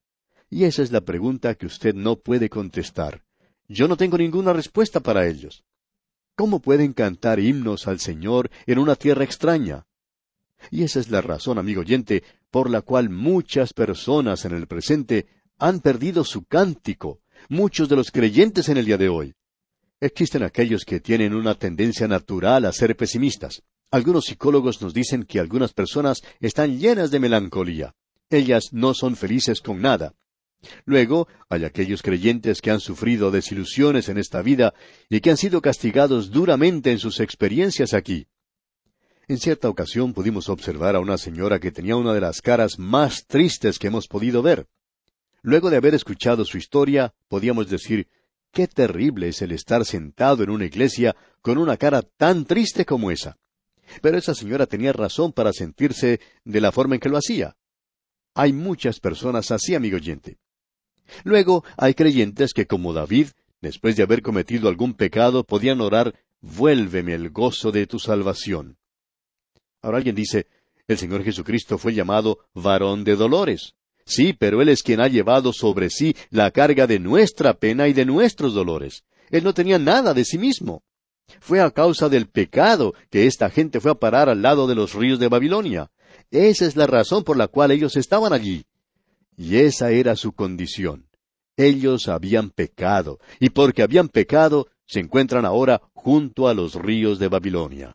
Y esa es la pregunta que usted no puede contestar. Yo no tengo ninguna respuesta para ellos. ¿Cómo pueden cantar himnos al Señor en una tierra extraña? Y esa es la razón, amigo oyente, por la cual muchas personas en el presente han perdido su cántico, muchos de los creyentes en el día de hoy. Existen aquellos que tienen una tendencia natural a ser pesimistas. Algunos psicólogos nos dicen que algunas personas están llenas de melancolía. Ellas no son felices con nada. Luego, hay aquellos creyentes que han sufrido desilusiones en esta vida y que han sido castigados duramente en sus experiencias aquí. En cierta ocasión pudimos observar a una señora que tenía una de las caras más tristes que hemos podido ver. Luego de haber escuchado su historia, podíamos decir, qué terrible es el estar sentado en una iglesia con una cara tan triste como esa. Pero esa señora tenía razón para sentirse de la forma en que lo hacía. Hay muchas personas así, amigo oyente. Luego hay creyentes que, como David, después de haber cometido algún pecado, podían orar, vuélveme el gozo de tu salvación. Ahora alguien dice, el Señor Jesucristo fue llamado varón de dolores. Sí, pero Él es quien ha llevado sobre sí la carga de nuestra pena y de nuestros dolores. Él no tenía nada de sí mismo. Fue a causa del pecado que esta gente fue a parar al lado de los ríos de Babilonia. Esa es la razón por la cual ellos estaban allí. Y esa era su condición. Ellos habían pecado, y porque habían pecado, se encuentran ahora junto a los ríos de Babilonia.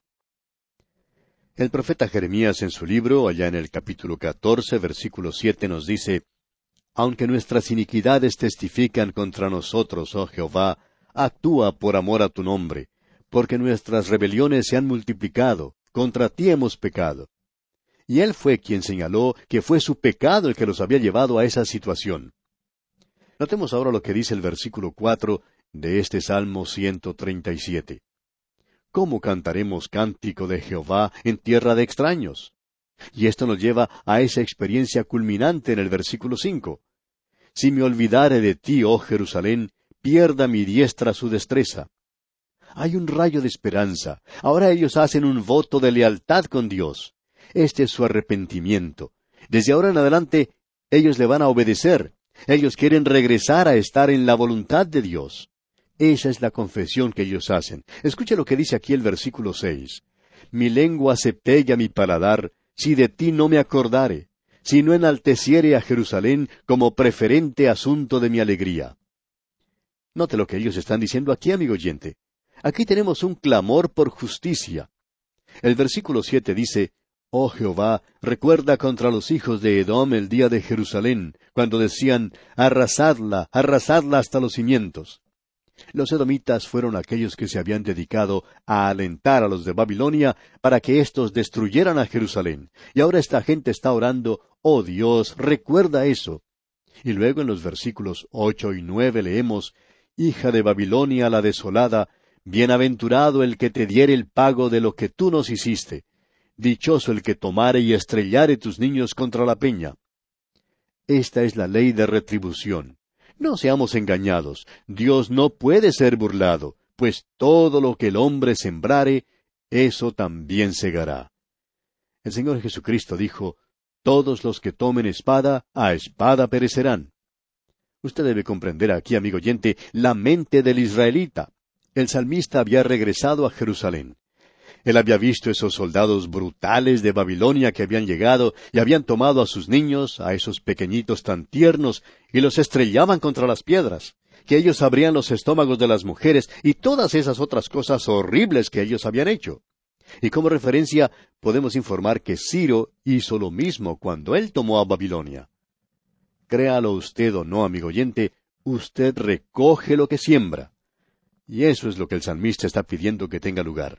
El profeta Jeremías en su libro, allá en el capítulo 14, versículo 7, nos dice, aunque nuestras iniquidades testifican contra nosotros, oh Jehová, actúa por amor a tu nombre, porque nuestras rebeliones se han multiplicado, contra ti hemos pecado. Y él fue quien señaló que fue su pecado el que los había llevado a esa situación. Notemos ahora lo que dice el versículo 4 de este Salmo 137. ¿Cómo cantaremos cántico de Jehová en tierra de extraños? Y esto nos lleva a esa experiencia culminante en el versículo 5. Si me olvidare de ti, oh Jerusalén, pierda mi diestra su destreza. Hay un rayo de esperanza. Ahora ellos hacen un voto de lealtad con Dios. Este es su arrepentimiento. Desde ahora en adelante, ellos le van a obedecer. Ellos quieren regresar a estar en la voluntad de Dios. Esa es la confesión que ellos hacen. Escuche lo que dice aquí el versículo 6. Mi lengua se pega a mi paladar, si de ti no me acordare, si no enalteciere a Jerusalén como preferente asunto de mi alegría. Note lo que ellos están diciendo aquí, amigo oyente. Aquí tenemos un clamor por justicia. El versículo 7 dice, Oh Jehová, recuerda contra los hijos de Edom el día de Jerusalén, cuando decían, arrasadla, arrasadla hasta los cimientos. Los edomitas fueron aquellos que se habían dedicado a alentar a los de Babilonia para que éstos destruyeran a Jerusalén. Y ahora esta gente está orando, oh Dios, recuerda eso. Y luego en los versículos 8 y 9 leemos, Hija de Babilonia la desolada, bienaventurado el que te diere el pago de lo que tú nos hiciste. Dichoso el que tomare y estrellare tus niños contra la peña. Esta es la ley de retribución. No seamos engañados. Dios no puede ser burlado, pues todo lo que el hombre sembrare, eso también segará. El Señor Jesucristo dijo, todos los que tomen espada, a espada perecerán. Usted debe comprender aquí, amigo oyente, la mente del israelita. El salmista había regresado a Jerusalén. Él había visto esos soldados brutales de Babilonia que habían llegado y habían tomado a sus niños, a esos pequeñitos tan tiernos, y los estrellaban contra las piedras, que ellos abrían los estómagos de las mujeres y todas esas otras cosas horribles que ellos habían hecho. Y como referencia, podemos informar que Ciro hizo lo mismo cuando él tomó a Babilonia. Créalo usted o no, amigo oyente, usted recoge lo que siembra. Y eso es lo que el salmista está pidiendo que tenga lugar.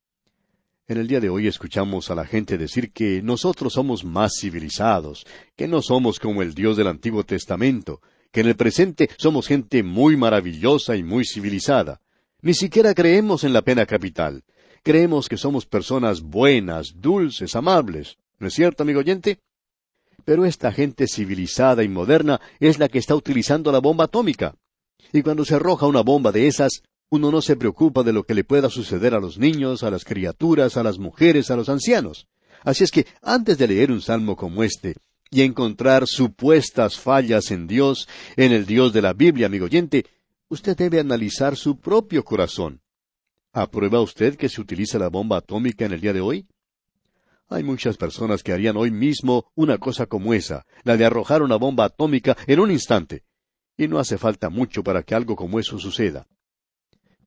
En el día de hoy escuchamos a la gente decir que nosotros somos más civilizados, que no somos como el Dios del Antiguo Testamento, que en el presente somos gente muy maravillosa y muy civilizada. Ni siquiera creemos en la pena capital. Creemos que somos personas buenas, dulces, amables. ¿No es cierto, amigo oyente? Pero esta gente civilizada y moderna es la que está utilizando la bomba atómica. Y cuando se arroja una bomba de esas, uno no se preocupa de lo que le pueda suceder a los niños, a las criaturas, a las mujeres, a los ancianos. Así es que, antes de leer un salmo como este, y encontrar supuestas fallas en Dios, en el Dios de la Biblia, amigo oyente, usted debe analizar su propio corazón. ¿Aprueba usted que se utilice la bomba atómica en el día de hoy? Hay muchas personas que harían hoy mismo una cosa como esa, la de arrojar una bomba atómica en un instante. Y no hace falta mucho para que algo como eso suceda.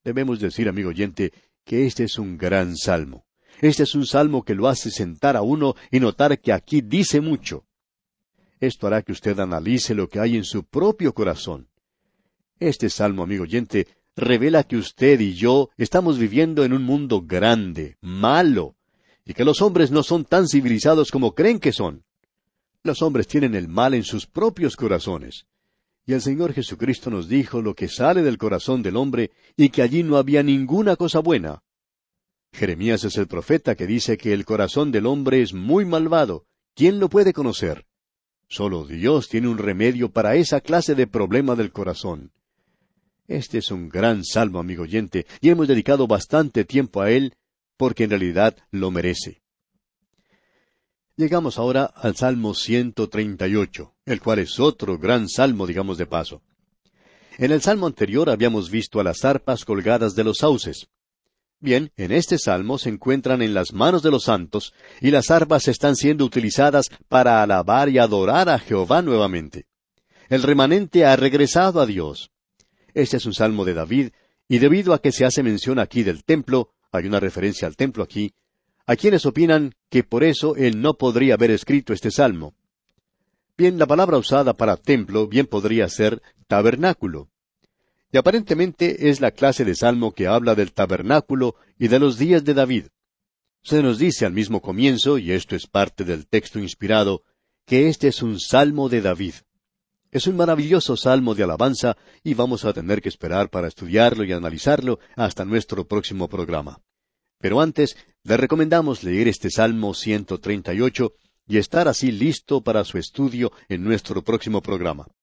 Debemos decir, amigo oyente, que este es un gran salmo. Este es un salmo que lo hace sentar a uno y notar que aquí dice mucho. Esto hará que usted analice lo que hay en su propio corazón. Este salmo, amigo oyente, revela que usted y yo estamos viviendo en un mundo grande, malo, y que los hombres no son tan civilizados como creen que son. Los hombres tienen el mal en sus propios corazones. Y el Señor Jesucristo nos dijo lo que sale del corazón del hombre y que allí no había ninguna cosa buena. Jeremías es el profeta que dice que el corazón del hombre es muy malvado. ¿Quién lo puede conocer? Solo Dios tiene un remedio para esa clase de problema del corazón. Este es un gran salmo, amigo oyente, y hemos dedicado bastante tiempo a él, porque en realidad lo merece. Llegamos ahora al Salmo 138, el cual es otro gran salmo, digamos de paso. En el salmo anterior habíamos visto a las arpas colgadas de los sauces. Bien, en este salmo se encuentran en las manos de los santos, y las arpas están siendo utilizadas para alabar y adorar a Jehová nuevamente. El remanente ha regresado a Dios. Este es un salmo de David, y debido a que se hace mención aquí del templo, hay una referencia al templo aquí, hay quienes opinan que por eso él no podría haber escrito este salmo. Bien, la palabra usada para templo bien podría ser tabernáculo. Y aparentemente es la clase de salmo que habla del tabernáculo y de los días de David. Se nos dice al mismo comienzo, y esto es parte del texto inspirado, que este es un salmo de David. Es un maravilloso salmo de alabanza y vamos a tener que esperar para estudiarlo y analizarlo hasta nuestro próximo programa. Pero antes, le recomendamos leer este Salmo 138 y estar así listo para su estudio en nuestro próximo programa.